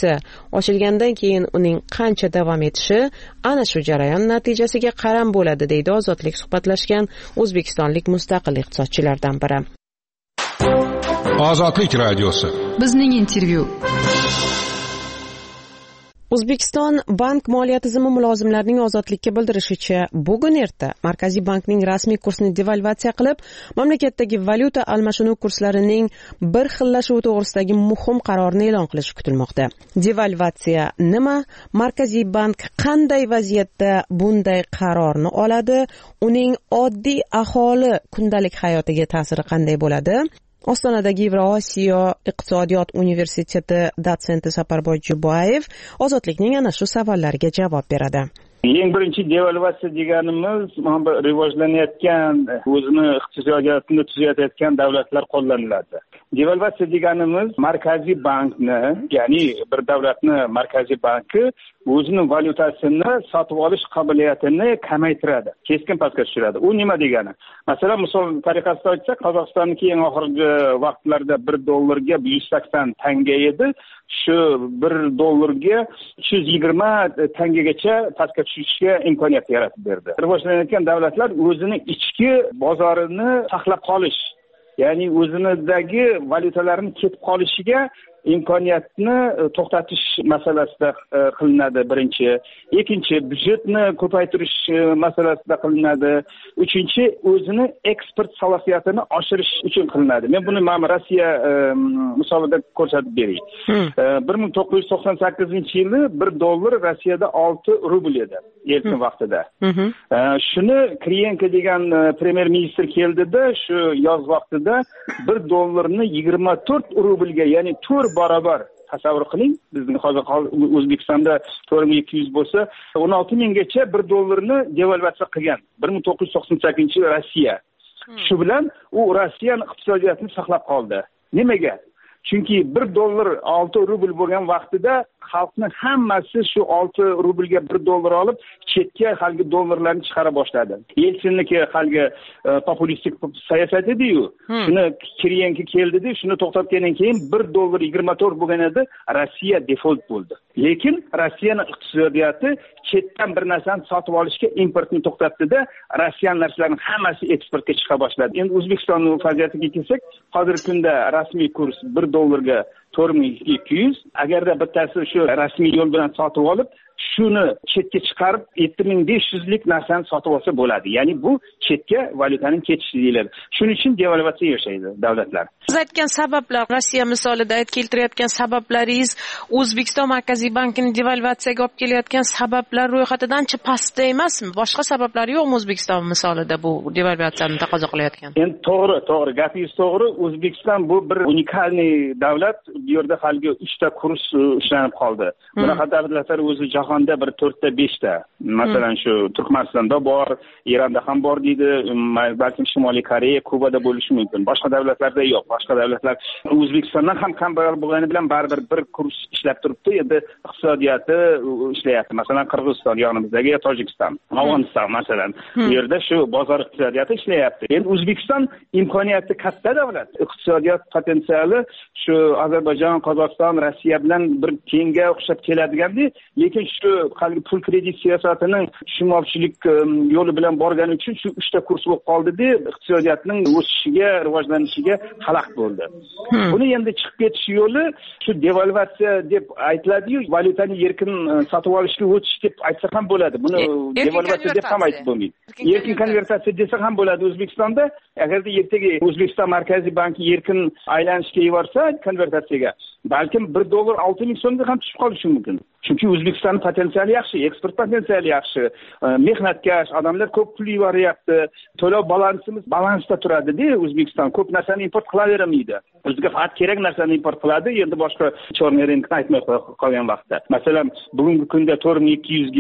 krediti ochilgandan keyin uning qancha davom etishi ana shu jarayon natijasiga qaram bo'ladi, deydi Ozodlik suhbatlashgan o'zbekistonlik mustaqil iqtisodchilardan biri. Ozodlik radiosi. Bizning intervyu. O'zbekiston bank moliya tizimi mulozimlarining ozodlikka bildirishicha, bugun erta Markaziy bankning rasmiy kursni devalvatsiya qilib, mamlakatdagi valyuta almashinuv kurslarining bir xillashuvi to'g'risidagi muhim qarorni e'lon qilishi kutilmoqda. Devalvatsiya nima? Markaziy bank qanday vaziyatda bunday qarorni oladi? Uning oddiy aholi kundalik hayotiga ta'siri qanday bo'ladi? Ostonadagi Yevrosiyo iqtisodiyot universiteti dotsenti Saparboy Jubayev Ozodlikning ana shu savollariga javob beradi. Eng birinchi devalvatsiya deganimiz rivojlanayotgan, o'zini iqtisodiyotini tuzayotgan davlatlar qo'llaniladi. Devalvatsiya deganimiz Markaziy bankni, ya'ni bir davlatni Markaziy banki o'zining valyutasini sotib olish qobiliyatini kamaytiradi, keskin pastga tushiradi. U nima degani? Masalan, misol tariqasida aytsak, Qozog'istonniki eng oxirgi vaqtlarda bir dollarga bir yuz sakson tanga edi. Shu bir dollarga uch yuz yigirma tangagacha pastga tushishga imkoniyat yaratib berdi. Rivojlanayotgan davlatlar o'zining ichki bozorini saqlab qolish, ya'ni o'zinidagi valyutalarini ketib qolishiga imkoniyatni to'xtatish masalasida qilinadi birinchi. Ikkinchi, byudjetni ko'paytirish masalasida qilinadi. Uchinchi, o'zini eksport salohiyatini oshirish uchun qilinadi. Men buni mana Rossiya misolida ko'rsatib beray. bir ming to'qqiz yuz to'qson sakkizinchi yili bir dollar Rossiyada olti rubl edi Yeltsin vaqtida. Shuni Kriyenko degan premyer ministr keldida, shu yoz vaqtida bir dollarni yigirma to'rt rublga, ya'ni to'rt barobar tasavvur qiling. Bizning hozir O'zbekistonda to'rt ming ikki yuz bo'lsa, o'n olti minggacha bir dollarni devalvatsiya qilgan bir ming to'qqiz yuz to'qson sakkizinchi yil Rossiya. Shu bilan u Rossiyaning iqtisodiyotini saqlab qoldi. Nimaga? Chunki bir dollar olti rubl bo'lgan vaqtida xalqning hammasi shu olti rublga bir dollar olib, chetga halgi dollarlarni chiqara boshladi. Yeltsinniki halgi populistik siyosat edi-yu. Shuni Kriyenko keldi-da, shuni to'xtatgandan keyin bir dollar yigirma to'rt bo'lgan edi, Rossiya default bo'ldi. Lekin Rossiyaning iqtisodiyoti chetdan bir narsani sotib olishga importni to'xtatdi-da, Rossiyaning narsalarining hammasi eksportga chiqa boshladi. Endi O'zbekistonning vaziyatiga kelsak, hozirgi kunda rasmiy kurs bir dollarga to'rt ming ikki yuz. Agarda bittasi shu rasmiy yo'l bilan sotib olib, shuni chetga chiqarib yetti ming besh yuz lik narsani sotib olsa bo'ladi. Ya'ni bu chetga valyutaning ketishi deyiladi. Shuning uchun devalvatsiya yashaydi davlatlar. Siz aytgan sabablar, Rossiya misolida keltirayotgan sabablaringiz O'zbekiston Markaziy bankining devalvatsiyaga olib kelayotgan sabablar ro'yxatidan ancha pastda emasmi? Boshqa sabablar yo'qmi O'zbekiston misolida bu devalvatsiyani taqozo qilayotgan? Endi to'g'ri, to'g'ri, gapingiz to'g'ri. O'zbekiston bu bir unikalniy davlat. Bu yerda hali uchta kurs ishlanib qoldi. Bunaqa davlatlar o'zi jahonda bir to'rtta beshta. Masalan, shu Turkmanistonda bor, Eronda ham bor deydi, balkim Shimoliy Koreya, Kubada bo'lishi mumkin. Boshqa davlatlarda yo'q. Boshqa davlatlar O'zbekistondan ham kambag'al bo'lgani bilan baribir bir kurs ishlab turibdi. Endi iqtisodiyoti ishlayapti. Masalan, Qirg'iziston yonimizdagi, yo Tojikiston, Afg'oniston masalan. Bu yerda shu bozor iqtisodiyoti ishlayapti. Endi O'zbekiston imkoniyati katta davlat. Iqtisodiyot potensiali shu Ozarbayjon, Qozog'iston, Rossiya bilan bir tenga o'xshab keladiganda, lekin shu qalbi pul kredit siyosatining tushunmovchilik yo'li bilan borgani uchun shu uchta kurs bo'lib qoldi-da, iqtisodiyotning o'sishiga, rivojlanishiga xalaqit bo'ldi. Buni endi chiqib ketish yo'li shu devalvatsiya deb aytiladi-yu, valyutani erkin sotib olishga o'tish deb aytsa ham bo'ladi. Buni devalvatsiya deb ham aytib bo'lmaydi. Erkin konvertatsiya desa ham bo'ladi O'zbekistonda. Agarda ertaga O'zbekiston Markaziy banki erkin aylanishga yuborsa konvertatsiyaga, balkim bir dollar olti ming so'mga ham tushib qolishi mumkin. Chunki O'zbekistonning potensiali yaxshi, eksport potensiali yaxshi, mehnatkash odamlar ko'p pul yuboryapti, to'lov balansimiz balansda turadi-da. O'zbekiston ko'p narsani import qilavermaydi. Bizga faqat kerak narsani import qiladi, endi boshqa chorni rentni aytmay qolgan vaqtda. Masalan, bugungi kunda to'rt ming ikki yuz ga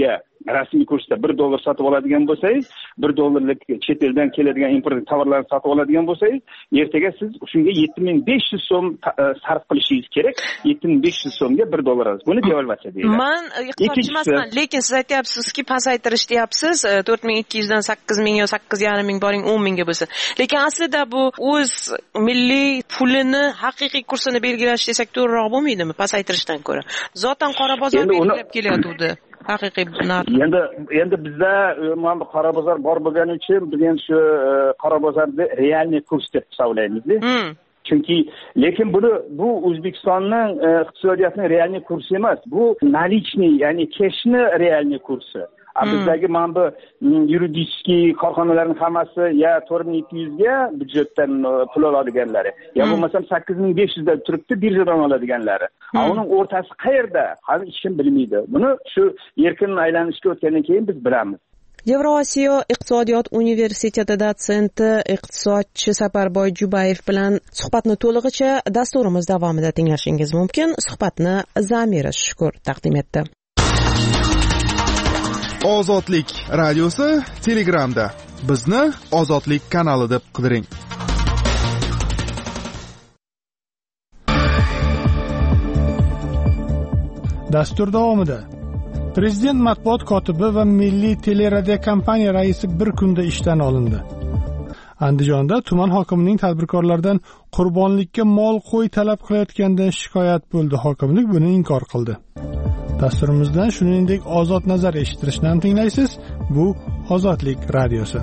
rasmiy kursda bir dollar sotib oladigan bo'lsangiz, bir dollarlik chet eldan keladigan import tovarlarni sotib oladigan bo'lsangiz, ertaga siz shunga yetti ming besh yuz so'm sarf qilishingiz kerak. yetti ming besh yuz so'mga bir dollar olasiz. Buni devalvatsiya deyiladi. Men iqtisodchi emasman, lekin siz aytyapsizki, pasaytirish deyapsiz, to'rt ming ikki yuz dan sakkiz ming yo sakkiz yarim ming boring o'n mingga bo'lsa. Lekin aslida bu o'z milliy pulini haqiqiy kursini belgilash desak to'g'riroq bo'lmaydimi pasaytirishdan ko'ra? Zotan qora bozor belgilab kelayotgandi. Haqiqiy narx. Endi endi bizda mana bu qora bozor bor bo'lgani uchun biz endi shu qora bozorni realniy kurs deb hisoblaymiz-da. Chunki lekin buni bu O'zbekistonning iqtisodiyotining realniy kursi emas. Bu nalichniy, ya'ni keshni realniy kursi. Bizdagi mana bu yuridiskiy korxonalarning hammasi ya to'rt ming ikki yuz ga byudjetdan pul oladiganlari, ya bo'lmasam sakkiz ming besh yuz da turibdi birjadan oladiganlari. Uning o'rtasi qayerda? Hali hech kim bilmaydi. Buni shu erkin aylanishga o'tgandan keyin biz bilamiz. Yevrosiyo iqtisodiyot universiteti dotsenti iqtisodchi Saparboy Jubayev bilan suhbatni to'lig'icha dasturimiz davomida tinglashingiz mumkin. Suhbatni Zamira Shukur taqdim etdi. Ozodlik radiosi Telegramda. Bizni Ozodlik kanali deb qidiring. Dastur davomida Prezident matbuot kotibi va Milliy teleradiokompaniya raisi bir kunda ishdan olindi. Andijonda tuman hokimining tadbirkorlardan qurbonlikka mol qo'y talab qilayotganidan shikoyat bo'ldi. Hokimlik buni inkor qildi. Dasturimizdan shuningdek ozod nazar eshittirishni ham tinglaysiz. Bu Ozodlik radiosi.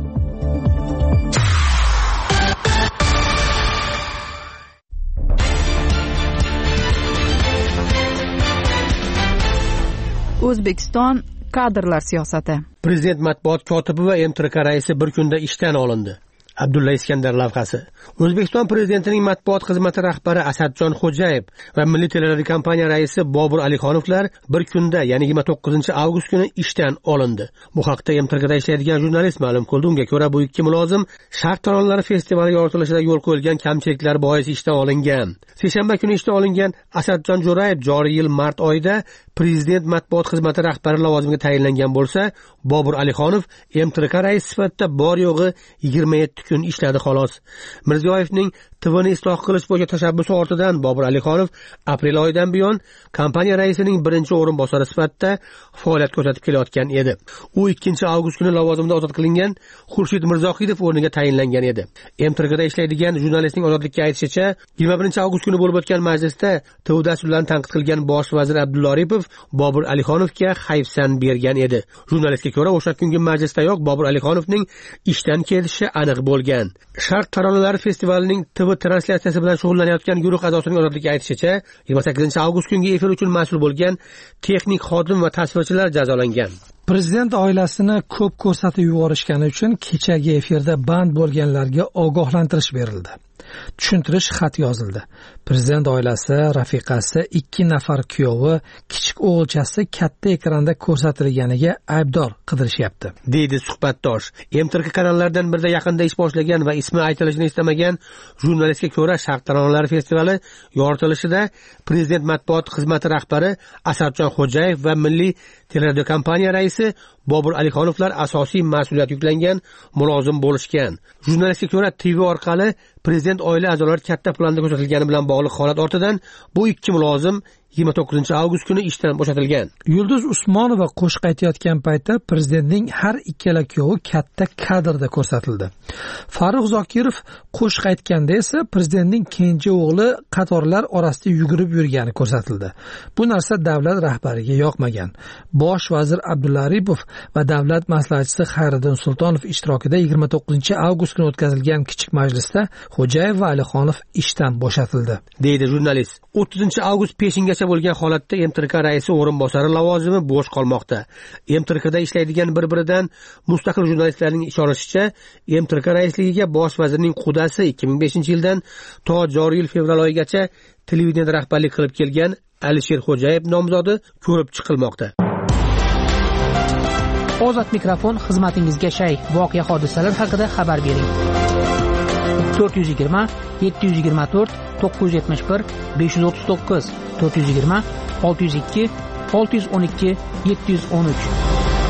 O'zbekiston kadrlar siyosati. Prezident matbuot kotibi va M T R K raisi bir kunda ishdan olindi. Abdulla Iskandar lavhasi. O'zbekiston prezidentining matbuot xizmati rahbari Asadjon Xo'jayev va Milliy teleradiokompaniya raisi Bobur Alixonovlar bir kunda, ya'ni yigirma to'qqizinchi avgust kuni ishdan olindi. Bu haqda M T R Kda ishlaydigan jurnalist ma'lum qildi. Unga ko'ra bu ikki mulozim Sharq taronalari festivali yoritilishida yo'l qo'yilgan kamchiliklar bois ishdan olingan. Seshanba kuni ishdan olingan Asadjon Jo'rayev joriy yil mart oyida prezident matbuot xizmati rahbari lavozimiga tayinlangan bo'lsa, Bobur Alixonov M T R K raisi sifatida bor yo'g'i yigirma yetti kun ishladi xolos. Mirziyoyevning T Vni isloh qilish bo'yicha tashabbusi ortidan Bobur Alixonov aprel oyidan buyon kompaniya raisining birinchi o'rinbosari sifatida faoliyat ko'rsatib kelayotgan edi. U ikkinchi avgust kuni lavozimidan ozod qilingan Xurshid Mirzohidov o'rniga tayinlangan edi. M T R Kda ishlaydigan jurnalistning ozodlikka aytishicha, yigirma birinchi avgust kuni bo'lib o'tgan majlisda T V dasturlarini tanqid qilgan bosh vazir Abdulla Aripov Bobur Alixonovga hayfsan bergan edi. Jurnalistga ko'ra, o'sha kungi majlisdayoq Bobur Alixonovning ishdan ketishi aniq bo'lgan. Sharq taronalari festivalining T V translyatsiyasi bilan shug'ullanayotgan guruh a'zosining ozodlikka aytishicha, yigirma sakkizinchi avgust kungi efir uchun mas'ul bo'lgan texnik xodim va tasvirchilar jazolangan. Prezident oilasini ko'p ko'rsatib yuborishgani uchun kechagi efirda band bo'lganlarga ogohlantirish berildi. Tushuntirish xat yozildi. Prezident oilasi, rafiqasi, ikki nafar kuyovi, kichik o'g'ilchasi katta ekranda ko'rsatilganiga aybdor qidirishyapti, deydi suhbatdosh. M T R K kanallaridan birida yaqinda ish boshlagan va ismi aytilishini istamagan jurnalistga ko'ra, Sharq taronalari festivali yoritilishida prezident matbuot xizmati rahbari Asadjon Xo'jayev va Milliy teleradiokompaniya raisi Bobur Alixonovlar asosiy mas'uliyat yuklangan mulozim bo'lishgan. Jurnalistga ko'ra, T V orqali prezident oila a'zolari katta planda ko'rsatilgani bilan bog'liq holat ortidan bu ikki mulozim yigirma to'qqizinchi avgust kuni ishdan bo'shatilgan. Yulduz Usmonova qo'shiq aytayotgan paytda prezidentning har ikkala kuyovi katta kadrda ko'rsatildi. Farruh Zokirov qo'shiq aytganda esa prezidentning kenja o'g'li qatorlar orasida yugurib yurgani ko'rsatildi. Bu narsa davlat rahbariga yoqmagan. Bosh vazir Abdulla Aripov va davlat maslahatchisi Xayriddin Sultonov ishtirokida yigirma to'qqizinchi avgust kuni o'tkazilgan kichik majlisda Xo'jayev va Alixonov ishdan bo'shatildi, deydi jurnalist. o'ttizinchi avgust peshingacha bo'lgan holatda M T R K raisi o'rinbosari lavozimi bo'sh qolmoqda. M T R Kda ishlaydigan bir-biridan mustaqil jurnalistlarning ishoratishicha, M T R K raisligiga bosh vazirning qudasi ikki ming beshinchi yildan to joriy yil fevral oyigacha televideniyada rahbarlik qilib kelgan Alisher Xo'jayev nomzodi ko'rib chiqilmoqda. Ozod mikrofon xizmatingizga shay. Voqea hodisalar haqida xabar bering. to'rt yuz yigirma yetti yuz yigirma to'rt to'qqiz yuz yetmish bir besh yuz o'ttiz to'qqiz to'rt yuz yigirma olti yuz ikki olti yuz o'n ikki yetti yuz o'n uch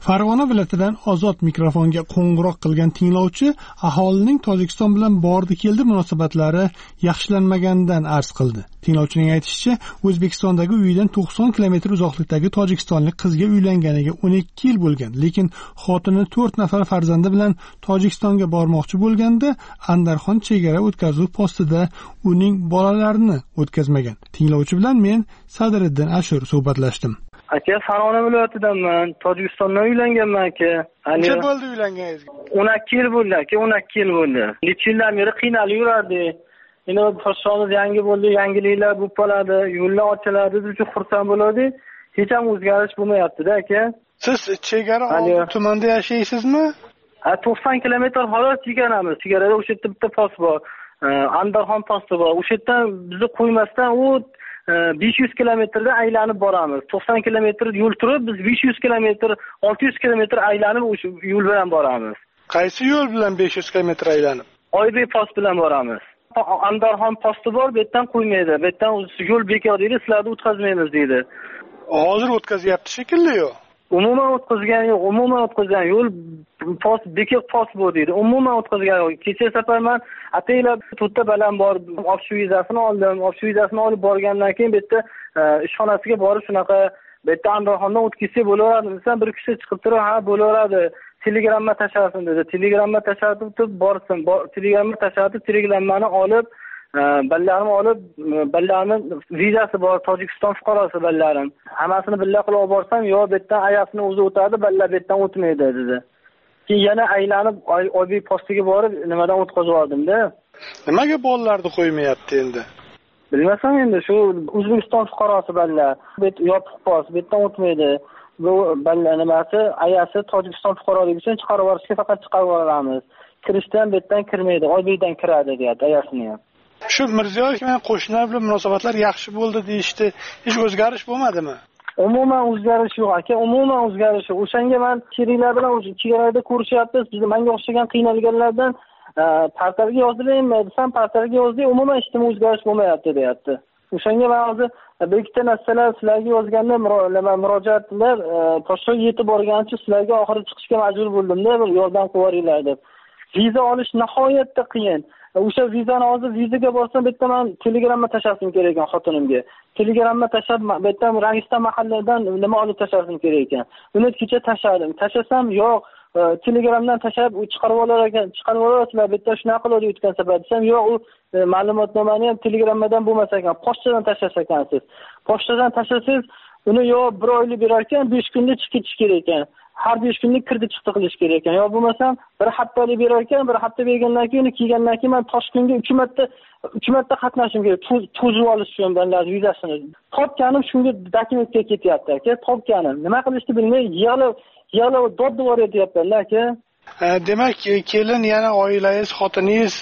Farg'ona viloyatidan Ozod mikrofonga qo'ng'iroq qilgan tinglovchi aholining Tojikiston bilan bordi-keldi munosabatlari yaxshilanmaganidan arz qildi. Tinglovchining aytishicha, O'zbekistondagi uyidan to'qson kilometr uzoqlikdagi tojikistonlik qizga uylanganiga o'n ikki yil bo'lgan, lekin xotini to'rt nafar farzandi bilan Tojikistonga bormoqchi bo'lganda Andarxon chegara o'tkazuv postida uning bolalarini o'tkazmagan. Tinglovchi bilan men Sadriddin Ashur suhbatlashdim. Aka, Farg'ona viloyatidanman. Tojikistondan uylanganman aka. Necha bo'ldi uylanganingiz? o'n ikki yil bo'ldi aka, o'n ikki yil bo'ldi. Necha yildan beri qiynalib yurardik. Endi podshomiz yangi bo'ldi, yangiliklar bo'lib qoladi, yo'llar ochiladi, biz uchun xursand bo'ldik. Hech ham o'zgarish bo'lmayapti-da aka. Siz chegara oldi tumanda yashaysizmi? Ha, to'qson kilometr xolos chegaramiz. Chegarada o'sha yerda bitta post bor. Andarxon posti bor. O'sha yerdan bizni qo'ymasdan u besh yuz kilometrda aylanib boramiz. to'qson kilometr yo'l turib, biz besh yuz kilometr, olti yuz kilometr aylanib o'sha yo'l bilan boramiz. Qaysi yo'l bilan besh yuz kilometr aylanib? Oybek post bilan boramiz. Andarxon posti bor, bu yerdan qo'ymaydi. Bu yerdan yo'l bekor deydi, sizlarni o'tkazmaymiz deydi. Hozir o'tkazyapti shekilli-yu. Umuman o'tkazgan yo'q, umuman o'tkazgan yo'l post bekor post bu deydi. Umuman o'tkazgan yo'q. Kecha safar men ataylab to'rtta baland bor, ofshu vizasini oldim. Ofshu vizasini olib borgandan keyin bu yerda ishxonasiga borib shunaqa bu yerda Andarxondan o'tkazsa bo'laveradi. Desam bir kishi chiqib turib, ha bo'laveradi. Telegramma tashlasin dedi. Telegramma tashlab borsin. Telegramma tashlab telegrammani olib, ballarim olib, ballarimning vizasi bor, Tojikiston fuqarosi ballarim. Hammasini billa qilib olib borsam, yo bu yerdan ayasini o'zi o'tadi, ballar bu yerdan o'tmaydi dedi. Keyin yana aylanib Oybek postiga borib, nimadan o'tkazib oldim-da. Nimaga bolalarni qo'ymayapti endi? Bilmasam endi shu O'zbekiston fuqarosi ballar. Bu yopiq post, bu yerdan o'tmaydi. Bu ballar nimasi, ayasi Tojikiston fuqaroligi uchun chiqarib yuborishga faqat chiqarib yuboramiz. Kirishdan bu yerdan kirmaydi, Oybekdan kiradi deyapti ayasini ham. Shu Mirziyoyev bilan qo'shnilar bilan munosabatlar yaxshi bo'ldi deyishdi. Hech o'zgarish bo'lmadimi? Umuman o'zgarish yo'q aka, umuman o'zgarish yo'q. O'shanga men sheriklar bilan o'sha chegarada ko'rishyapmiz. Biz menga o'xshagan qiynalganlardan portalga yozdilarmi desam, portalga yozdik, umuman hech nima o'zgarish bo'lmayapti deyapti. O'shanga men hozir bir ikkita narsalar sizlarga yozganda murojaat qilib, pochta yetib borgancha sizlarga oxiri chiqishga majbur bo'ldim-da, bir yordam qilib yuboringlar deb. Viza olish nihoyatda qiyin. O'sha vizani hozir vizaga borsam, bu yerda men telegramma tashlashim kerak ekan xotinimga. Telegramma tashlab, bu yerdan Raiston mahalladan nima olib tashlashim kerak ekan. Uni kecha tashladim. Tashlasam, yo'q, telegramdan tashlab chiqarib olar ekan, chiqarib olasizlar, bu yerda shunaqa qiladi o'tgan safar desam, yo'q, u ma'lumotnomani ham telegrammadan bo'lmas ekan, pochtadan tashlash ekansiz. Pochtadan tashlasangiz, uni yo bir oylik berar ekan, besh kunda chiqib ketish kerak ekan. Har besh kunlik kirdi chiqdi qilish kerak ekan. Yo bo'lmasam bir haftalik berar ekan, bir hafta bergandan keyin kelgandan keyin men Toshkentga uch marta uch marta qatnashim kerak. To'zib olish uchun banlar vizasini. Topganim shunga dokumentga ketyapti aka. Topganim. Nima qilishni bilmay yig'lab yig'lab dod-duvor etyapman aka. Demak, kelin yana oilangiz, xotiningiz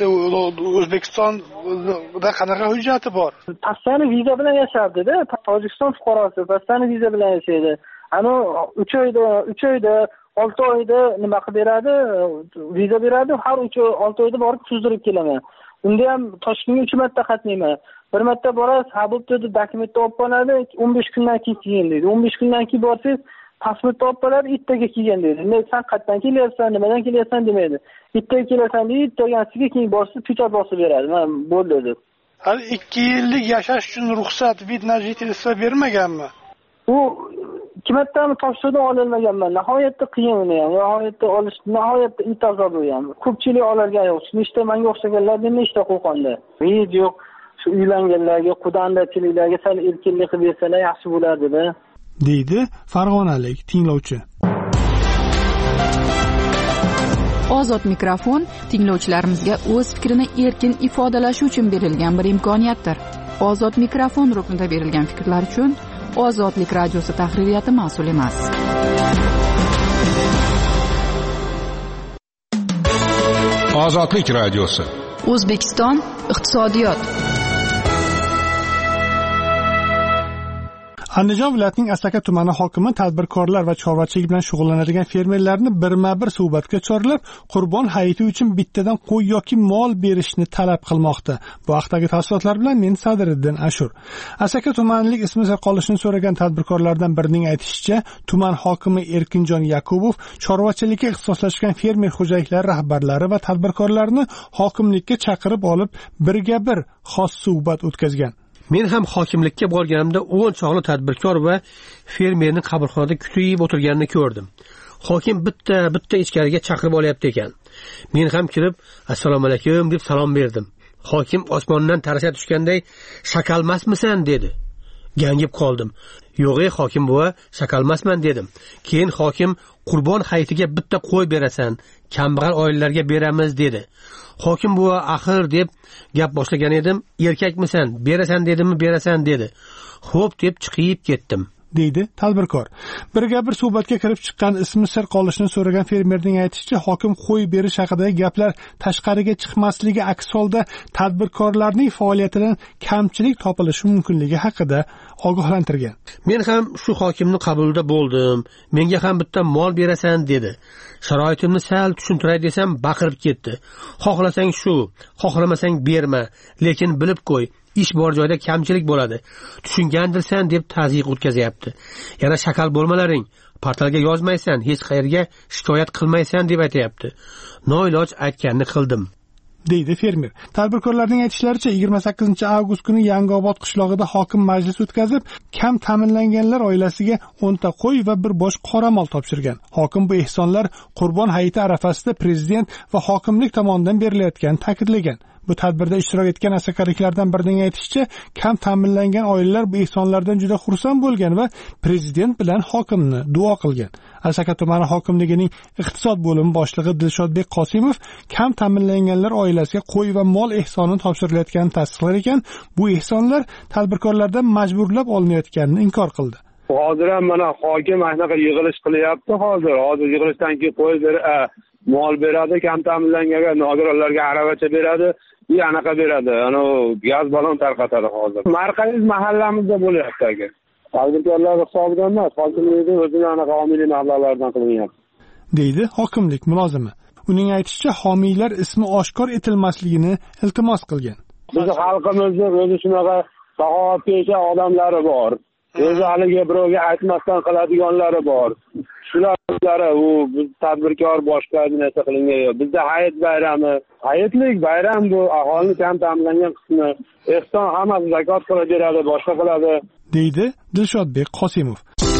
O'zbekistonda qanaqa hujjati bor? Passani viza bilan yashardi-da, Tojikiston fuqarosi, passani viza bilan yashaydi. Ana uch oyda, uch oyda, olti oyda nima qilib beradi? Viza beradi, har uch oy, olti oyda borib tuzdirib kelaman. Unda ham Toshkentga uch marta qatnayman. Bir marta borasiz, ha bo'pti deb dokumentni olib qoladi, o'n besh kundan keyin kelgan deydi. o'n besh kundan keyin borsangiz, pasportni olib qoladi, ertaga kelgan deydi. Men sen qayerdan kelyapsan, nimadan kelyapsan demaydi. Ertaga kelasan deydi, ertagansiga keyin borsiz, pechat bosib beradi. Men bo'ldi deb. Hali ikki yillik yashash uchun ruxsat, vid na jительство bermaganmi? U ikki martami topshirdim, ololmaganman. Nihoyatda qiyin uni ham. Nihoyatda olish, nihoyatda intizob u ham. Ko'pchilik olargan yo'q. Nechta menga o'xshaganlar nechta qo'qonda. Hech yo'q. Shu uylanganlarga, qudandachiliklarga sal erkinlik qilib bersalar yaxshi bo'lardi-da, deydi farg'onalik tinglovchi. Ozod mikrofon tinglovchilarimizga o'z fikrini erkin ifodalashi uchun berilgan bir imkoniyatdir. Ozod mikrofon ruknida berilgan fikrlar uchun Ozodlik radiosi tahririyati mas'ul emas. Ozodlik radiosi. O'zbekiston iqtisodiyot. Andijon viloyatining Asaka tumani hokimi tadbirkorlar va chorvachilik bilan shug'ullanadigan fermerlarni birma-bir suhbatga chorlab, Qurbon hayiti uchun bittadan qo'y yoki mol berishni talab qilmoqda. Bu haqdagi tafsilotlar bilan men Sadiriddin Ashur. Asaka tumanilik ismi sir qolishini so'ragan tadbirkorlardan birining aytishicha, tuman hokimi Erkinjon Yakubov chorvachilikka ixtisoslashgan fermer xo'jaliklari rahbarlari va tadbirkorlarni hokimlikka chaqirib olib, birga bir xos suhbat o'tkazgan. Men ham hokimlikka borganimda o'n chog'li tadbirkor va fermerni qabulxonada kutib o'tirganini ko'rdim. Hokim bitta bitta ichkariga chaqirib olyapti ekan. Men ham kirib, "Assalomu alaykum" deb salom berdim. Hokim osmondan tarasha tushganday, "Shakalmasmisan?" dedi. Gangib qoldim. "Yo'q, hokim buva, shakalmasman" dedim. Keyin hokim Qurbon hayitiga bitta qo'y berasan, kambag'al oilalarga beramiz dedi. Hokim buva axir deb gap boshlagan edim. "Erkakmisan? Berasan dedimmi, berasan" dedi. "Xo'p" deb chiqib ketdim, deydi tadbirkor. Birga bir suhbatga kirib chiqqan ismi sir qolishini so'ragan fermerning aytishicha, hokim qo'y berish haqidagi gaplar tashqariga chiqmasligi aks holda tadbirkorlarning faoliyatidan kamchilik topilishi mumkinligi haqida ogohlantirgan. Men ham shu hokimning qabulida bo'ldim. Menga ham bitta mol berasan dedi. Sharoitimni sal tushuntiray desam baqirib ketdi. "Xohlasang shu, xohlamasang berma, lekin bilib qo'y, ish bor joyda kamchilik bo'ladi. Tushungandirsan" deb tazyiq o'tkazyapti. Yana shakal bo'lmalaring, portalga yozmaysan, hech qayerga shikoyat qilmaysan deb aytayapti. Noiloj aytganini qildim, deydi fermer. Tadbirkorlarning aytishlaricha, yigirma sakkizinchi avgust kuni Yangiobod qishlog'ida hokim majlis o'tkazib, kam ta'minlanganlar oilasiga o'nta qo'y va bir bosh qoramol topshirgan. Hokim bu ehsonlar Qurbon hayiti arafasida prezident va hokimlik tomonidan berilayotganini ta'kidlagan. Bu tadbirda ishtirok etgan asakaliklardan birining aytishicha, kam ta'minlangan oilalar bu ehsonlardan juda xursand bo'lgan va prezident bilan hokimni duo qilgan. Asaka tumani hokimligining iqtisod bo'limi boshlig'i Dilshodbek Qosimov kam ta'minlanganlar oilasiga qo'y va mol ehsoni topshirilayotganini tasdiqlar ekan, bu ehsonlar tadbirkorlardan majburlab olinayotganini inkor qildi. Hozir ham mana hokim anaqa yig'ilish qilyapti hozir. Hozir yig'ilishdan keyin qo'y ber, mol beradi, kam ta'minlanganga nogironlarga aravacha beradi, bu anaqa beradi. Ana gaz balon tarqatadi hozir. Markaziy mahallamizda bo'lyapti aka. Tadbirkorlar hisobidan emas, hokimlikning o'zini anaqa homiylik mablag'laridan qilyapti, deydi hokimlik mulozimi. Uning aytishicha, homiylar ismi oshkor etilmasligini iltimos qilgan. Bizning xalqimizning o'zi shunaqa saxovatpesha odamlari bor. O'zi haliga birovga aytmasdan qiladiganlari bor. Shularlari u biz tadbirkor boshqa narsa qilingan yo'q. Bizda hayit bayrami, hayitlik bayram bu, aholini kam ta'minlangan qismi, ehson hammasi zakot qilib beradi, boshqa qiladi, deydi Dilshodbek Qosimov.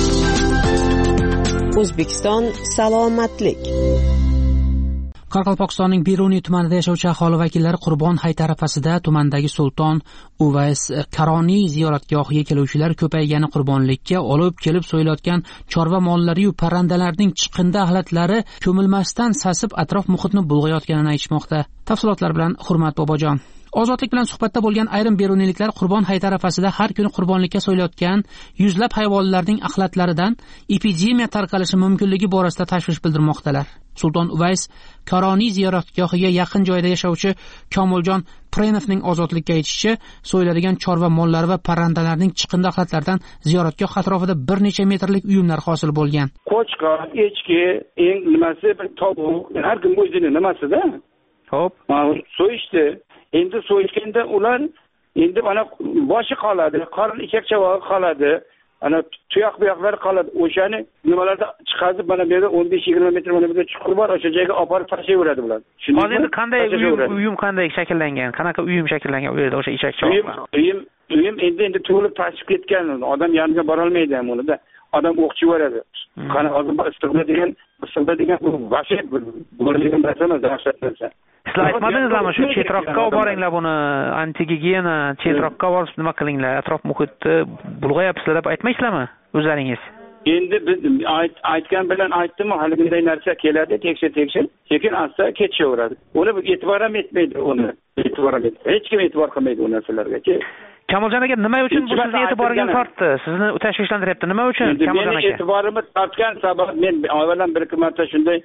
O'zbekiston salomatlik. Qoraqalpog'istonning Beruniy tumanida yashovchi aholi vakillari Qurbon hayiti arafasida tumandagi Sulton Uvays Karoniy ziyoratgohiga keluvchilar ko'paygani qurbonlikka olib kelib so'yilayotgan chorva mollari va parrandalarning chiqindi axlatlari ko'milmasdan sasib atrof muhitni bulg'ayotganini aytishmoqda. Tafsilotlar bilan Hurmat Bobojon. Ozodlik bilan suhbatda bo'lgan ayrim beruniyliklar Qurbon hayiti arafasida har kuni qurbonlikka so'yilayotgan yuzlab hayvonlarning axlatlaridan epidemiya tarqalishi mumkinligi borasida tashvish bildirmoqdalar. Sulton Uvays Karoniy ziyoratgohiga yaqin joyda yashovchi Komiljon Prenovning ozodlikka aytishicha, so'yiladigan chorva mollari va parrandalarning chiqindi axlatlaridan ziyoratgoh atrofida bir necha metrlik uyumlar hosil bo'lgan. Qo'chqor, echki, eng nimasi bir tovuq, har kim o'zining nimasida. Xo'p, so'yishdi. Endi so'yishganda ular endi mana boshi qoladi, qorin ichak chavog'i qoladi, ana tuyoq buyoqlar qoladi. O'shani nimalarda chiqazib mana bu yerda o'n besh yigirma metr mana bu yerda chuqur bor, o'sha joyga olib borib tashlayveradi ular. Hozir endi qanday uyum, uyum qanday shakllangan? Qanaqa uyum shakllangan u yerda o'sha ichak chavog'i? Uyum, uyum endi endi to'lib tashib ketgan. Odam yoniga bora olmaydi ham unda. Odam o'qchi yuboradi. Qani hozir istiqla degan, istiqla degan bu vahshat bo'lgan narsa emas, dahshat narsa. Sizlar aytmadingizlarmi shu chetroqqa olib boringlar buni, antigigiyena, chetroqqa borib nima qilinglar, atrof muhitni bulg'ayapsizlar deb aytmaysizlarmi o'zlaringiz? Endi biz aytgan bilan aytdim, hali bunday narsa keladi, tekshir tekshir, lekin asta ketishaveradi. Uni e'tibor ham etmaydi, uni e'tibor ham etmaydi. Hech kim e'tibor qilmaydi u narsalarga. Kamoljon aka, nima uchun bu sizni e'tiboringizni tortdi? Sizni tashvishlantiryapti. Nima uchun Kamoljon aka? Meni e'tiborimni tortgan sabab men avvalan bir ikki marta shunday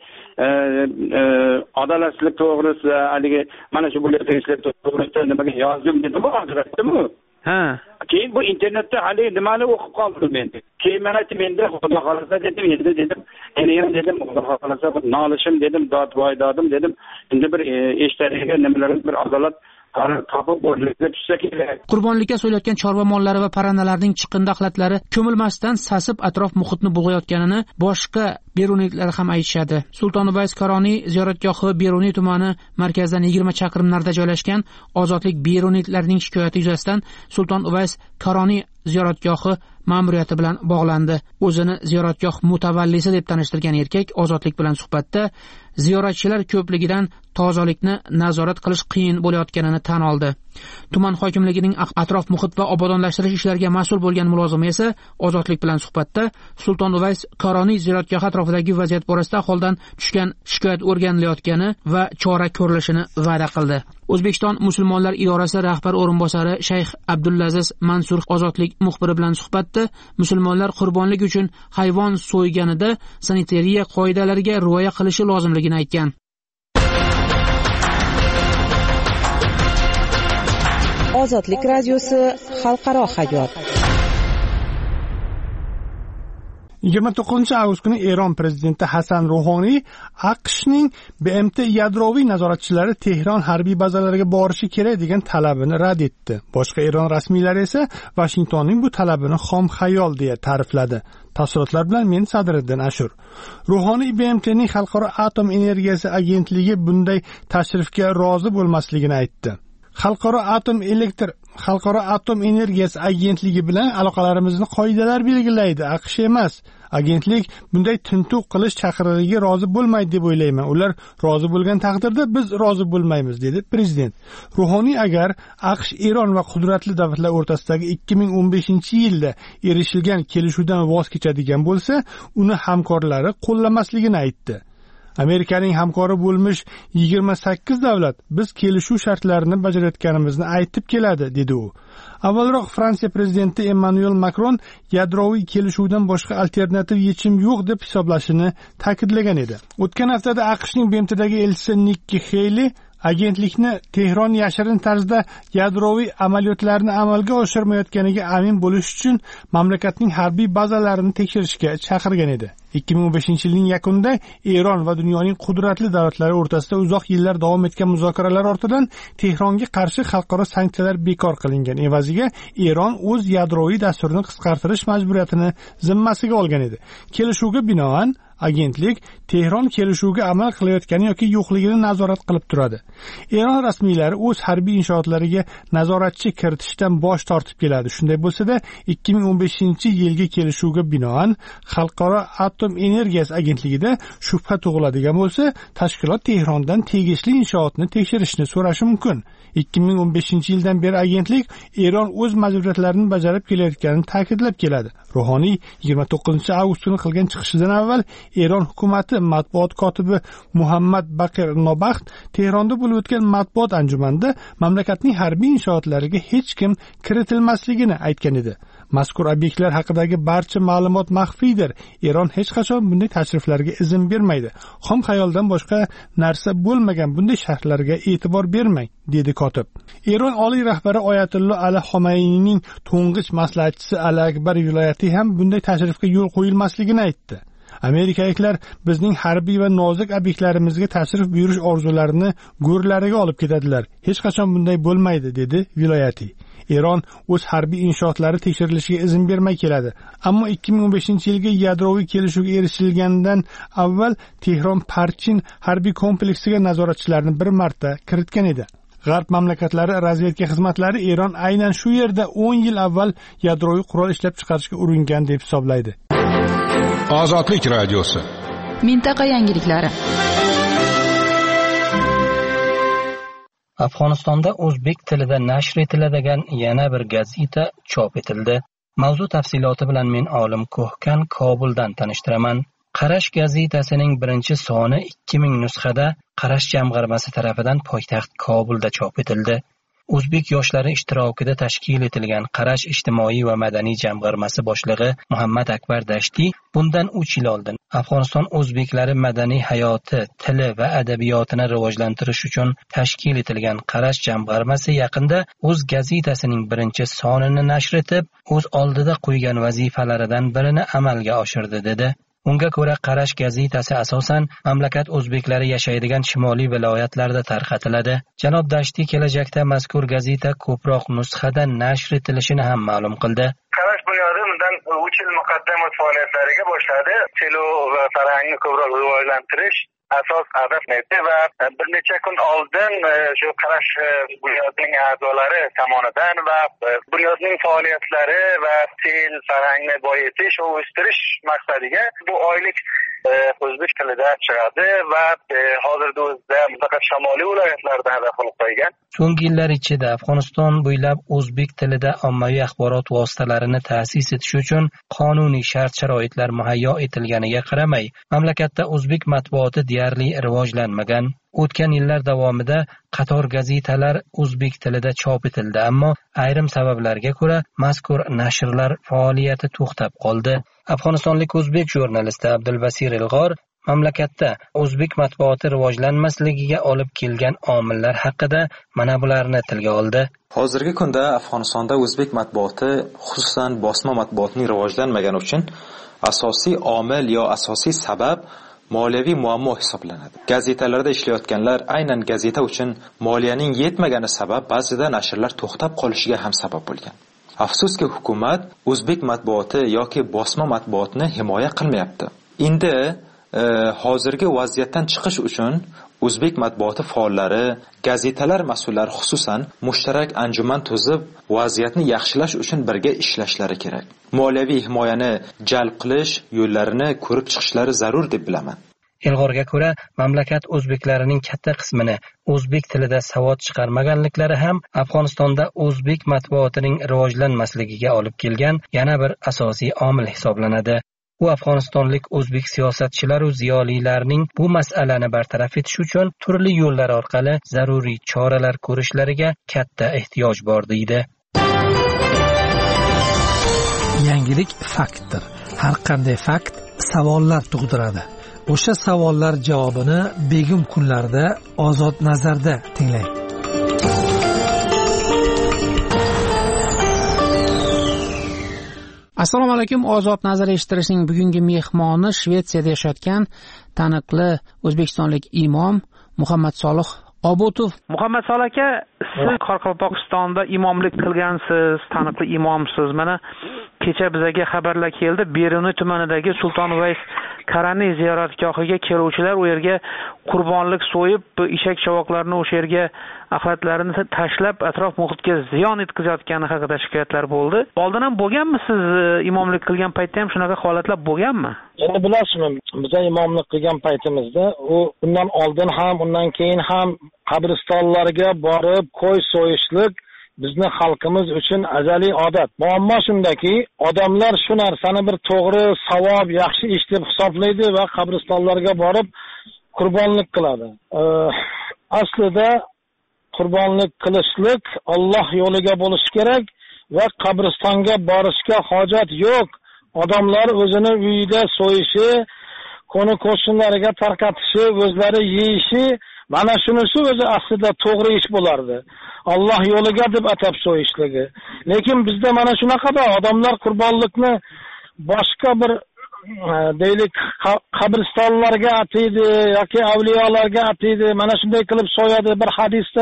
adolatsizlik to'g'risida, haligi mana shu bo'layotgan ishlar to'g'risida nimaga yozdim dedim, hozir aytdim-ku. ha keyin bu internetda hali nimani o'qib qoldim men. Keyin men aytdim endi xudo xolasa dedim, endi dedim, endi ham dedim xudo xolasa bir nolishim dedim, dod voydodim dedim. Endi bir eshitadiga nimalar bir adolat topib o'rnatib tushsa kerak. Qurbonlikka so'yilgan chorva mollari va parrandalarning chiqindi axlatlari ko'milmasdan sasib atrof muhitni bulg'ayotganini boshqa beruniyliklar ham aytishadi. Sulton Uvays Qaroniy ziyoratgohi Beruniy tumani markazidan yigirma chaqirim narida joylashgan ozodlik beruniyliklarining shikoyati yuzasidan Sulton Uvays Qaroniy ziyoratgohi ma'muriyati bilan bog'landi. O'zini ziyoratgoh mutavallisi deb tanishtirgan erkak ozodlik bilan suhbatda ziyoratchilar ko'pligidan tozalikni nazorat qilish qiyin bo'layotganini tan oldi. Tuman hokimligining atrof muhit va obodonlashtirish ishlariga mas'ul bo'lgan mulozimi esa ozodlik bilan suhbatda Sulton Uvays Qaroniy ziyoratgohi atrofidagi vaziyat borasida aholidan tushgan shikoyat o'rganilayotgani va chora ko'rilishini va'da qildi. O'zbekiston musulmonlar idorasi rahbar o'rinbosari Shayx Abdullaziz Mansur ozodlik muxbiri bilan suhbatda musulmonlar qurbonlik uchun hayvon so'yganida sanitariya qoidalariga rioya qilishi lozimligini aytgan. Ozodlik radiosi xalqaro hayot. yigirma to'qqizinchi avgust kuni Eron prezidenti Hasan Ruhoniy AQShning B M T yadroviy nazoratchilari Tehron harbiy bazalariga borishi kerak degan talabini rad etdi. Boshqa Eron rasmiylari esa Vashingtonning bu talabini xom xayol deya ta'rifladi. Tafsilotlar bilan men Sadriddin Ashur. Ruhoniy B M T'ning Xalqaro atom energiyasi agentligi bunday tashrifga rozi bo'lmasligini aytdi. Xalqaro atom elektr Xalqaro atom energiyasi agentligi bilan aloqalarimizni qoidalar belgilaydi, AQSh emas. Agentlik bunday tintuv qilish chaqirig'iga rozi bo'lmaydi deb o'ylayman. Ular rozi bo'lgan taqdirda biz rozi bo'lmaymiz, dedi prezident. Ruhoniy agar AQSh, Eron va qudratli davlatlar o'rtasidagi ikki ming o'n beshinchi yilda erishilgan kelishuvdan voz kechadigan bo'lsa, uni hamkorlari qo'llamasligini aytdi. Amerikaning hamkori bo'lmish yigirma sakkiz davlat biz kelishuv shartlarini bajarayotganimizni aytib keladi, dedi u. Avvalroq Fransiya prezidenti Emmanuel Macron yadroviy kelishuvdan boshqa alternativ yechim yo'q deb hisoblashini ta'kidlagan edi. O'tgan haftada AQShning B M T'dagi elchisi Nikki Haley agentlikni Tehron yashirin tarzda yadroviy amaliyotlarni amalga oshirmayotganiga amin bo'lish uchun mamlakatning harbiy bazalarini tekshirishga chaqirgan edi. ikki ming o'n beshinchi yilning yakunida Eron va dunyoning qudratli davlatlari o'rtasida uzoq yillar davom etgan muzokaralar ortidan Tehronga qarshi xalqaro sanksiyalar bekor qilingan. Evaziga Eron o'z yadroviy dasturini qisqartirish majburiyatini zimmasiga olgan edi. Kelishuvga binoan agentlik Tehron kelishuvga amal qilayotgani yoki yo'qligini nazorat qilib turadi. Eron rasmiylari o'z harbiy inshootlariga nazoratchi kiritishdan bosh tortib keladi. Shunday bo'lsa-da, ikki ming o'n beshinchi yilgi kelishuvga binoan Xalqaro atom energiyasi agentligida shubha tug'iladigan bo'lsa, tashkilot Tehrondan tegishli inshootni tekshirishni so'rashi mumkin. ikki ming o'n beshinchi yildan beri agentlik Eron o'z majburiyatlarini bajarib kelayotganini ta'kidlab keladi. Ruhoniy yigirma to'qqizinchi avgust kuni qilgan chiqishidan avval Eron hukumati matbuot kotibi Muhammad Baqir Nobaxt Tehronda bo'lib o'tgan matbuot anjumanida mamlakatning harbiy inshootlariga hech kim kiritilmasligini aytgan edi. Mazkur obyektlar haqidagi barcha ma'lumot maxfiydir. Eron hech qachon bunday tashriflarga izn bermaydi. Xom xayoldan boshqa narsa bo'lmagan bunday sharhlarga e'tibor bermang, dedi kotib. Eron oliy rahbari Oyatullo Ali Xomeyniyning to'ng'ich maslahatchisi Ali Akbar viloyati ham bunday tashrifga yo'l qo'yilmasligini aytdi. Amerikaliklar bizning harbiy va nozik obyektlarimizga tashrif buyurish orzularini go'rlariga olib ketadilar. Hech qachon bunday bo'lmaydi, dedi viloyati. Eron o'z harbiy inshootlari tekshirilishiga izn bermay keladi. Ammo ikki ming o'n beshinchi yilgi yadroviy kelishuvga erishilgandan avval Tehron Parchin harbiy kompleksiga nazoratchilarni bir marta kiritgan edi. G'arb mamlakatlari razvedka xizmatlari Eron aynan shu yerda o'n yil avval yadroviy qurol ishlab chiqarishga uringan deb hisoblaydi. Ozodlik radiosi. Mintaqa yangiliklari. Afg'onistonda o'zbek tilida nashr etiladigan yana bir gazeta chop etildi. Mavzu tafsiloti bilan men Olim Ko'hkan Kobuldan tanishtiraman. Qarash gazetasining birinchi soni ikki ming nusxada Qarash jamg'armasi tarafidan poytaxt Kobulda chop etildi. o'zbek yoshlari ishtirokida tashkil etilgan Qarash ijtimoiy va madaniy jamg'armasi boshlig'i Muhammad Akbar Dashti bundan uch yil oldin Afg'oniston o'zbeklari madaniy hayoti, tili va adabiyotini rivojlantirish uchun tashkil etilgan Qarash jamg'armasi yaqinda o'z gazetasining birinchi sonini nashr etib, o'z oldida qo'ygan vazifalaridan birini amalga oshirdi dedi. Unga ko'ra Qarash gazetasi asosan mamlakat o'zbeklari yashaydigan shimoliy viloyatlarda tarqatiladi. Janob Dashti kelajakda mazkur gazeta ko'proq nusxada nashr etilishini ham ma'lum qildi. Qarash bunyodi bundan uch yil muqaddam faoliyatlariga boshladi. Tilo va farhangni ko'proq rivojlantirish asos hadaf edi va bir necha kun oldin shu Qarash bunyodining a'zolari tomonidan va bunyodning faoliyatlari va til farhangni boyitish va o'stirish maqsadiga bu oylik o'zbek tilida chiqadi va hozirda o'zida faqat shimoliy viloyatlarda hadaf qilib qo'ygan. So'nggi yillar ichida Afg'oniston bo'ylab o'zbek tilida ommaviy axborot vositalarini ta'sis etish uchun qonuniy shart-sharoitlar muhayyo etilganiga qaramay, mamlakatda o'zbek matbuoti deyarli rivojlanmagan. O'tgan yillar davomida qator gazetalar o'zbek tilida chop etildi, ammo ayrim sabablarga ko'ra mazkur nashrlar faoliyati to'xtab qoldi. Afg'onistonlik o'zbek jurnalisti Abdulbasir Ilg'or mamlakatda o'zbek matbuoti rivojlanmasligiga olib kelgan omillar haqida mana bularni tilga oldi. Hozirgi kunda Afg'onistonda o'zbek matbuoti, xususan bosma matbuotning rivojlanmagani uchun asosiy omil yo asosiy sabab moliyaviy muammo hisoblanadi. Gazetalarda ishlayotganlar aynan gazeta uchun moliyaning yetmagani sabab ba'zida nashrlar to'xtab qolishiga ham sabab bo'lgan. Afsuski hukumat o'zbek matbuoti yoki bosma matbuotni himoya qilmayapti. Endi e, hozirgi vaziyatdan chiqish uchun o'zbek matbuoti faollari, gazetalar mas'ullari xususan mushtarak anjuman tuzib, vaziyatni yaxshilash uchun birga ishlashlari kerak. Moliyaviy himoyani jalb qilish yo'llarini ko'rib chiqishlari zarur deb bilaman. Ilg'orga ko'ra, mamlakat o'zbeklarining katta qismini o'zbek tilida savod chiqarmaganliklari ham Afg'onistonda o'zbek matbuotining rivojlanmasligiga olib kelgan yana bir asosiy omil hisoblanadi. U afg'onistonlik o'zbek siyosatchilar va ziyolilarning bu masalani bartaraf etish uchun turli yo'llar orqali zaruriy choralar ko'rishlariga katta ehtiyoj bor deydi. Yangilik faktdir. Har qanday fakt savollar tug'diradi. O'sha savollar javobini begum kunlarda Ozod nazarda tinglang. Assalomu alaykum. Ozod nazar eshittirishning bugungi mehmoni Shvetsiyada yashayotgan taniqli o'zbekistonlik imom Muhammad Solih Obotov. Muhammad Solih aka, siz Qoraqalpog'istonda imomlik qilgansiz, taniqli imomsiz. Mana kecha bizga xabarlar keldi. Beruniy tumanidagi Sulton Uvays Qaraniy ziyoratgohiga keluvchilar u yerga qurbonlik so'yib, eshak chavoqlarini o'sha yerga axlatlarini tashlab, atrof muhitga ziyon yetkazayotgani haqida shikoyatlar bo'ldi. Oldin ham bo'lganmi, siz imomlik qilgan paytda ham shunaqa holatlar bo'lganmi? Endi bilasizmi, biz imomlik qilgan paytimizda u undan oldin ham, undan keyin ham qabristonlarga borib qo'y so'yishlik bizni xalqimiz uchun azaliy odat. Muammo shundaki, odamlar shu narsani bir to'g'ri, savob, yaxshi ish deb hisoblaydi va qabristonlarga borib qurbonlik qiladi. E, aslida qurbonlik qilishlik Alloh yo'liga bo'lishi kerak va qabristonga borishga hojat yo'q. Odamlar o'zini uyida so'yishi, qo'ni qo'shnilariga tarqatishi, o'zlari yeyishi, mana shunisi o'zi aslida to'g'ri ish bo'lardi. Alloh yo'liga deb atab so'yishligi. Lekin bizda mana shunaqada odamlar qurbonlikni boshqa bir deylik qabristonlarga ataydi yoki avliyolarga ataydi. Mana shunday qilib so'yadi. Bir hadisda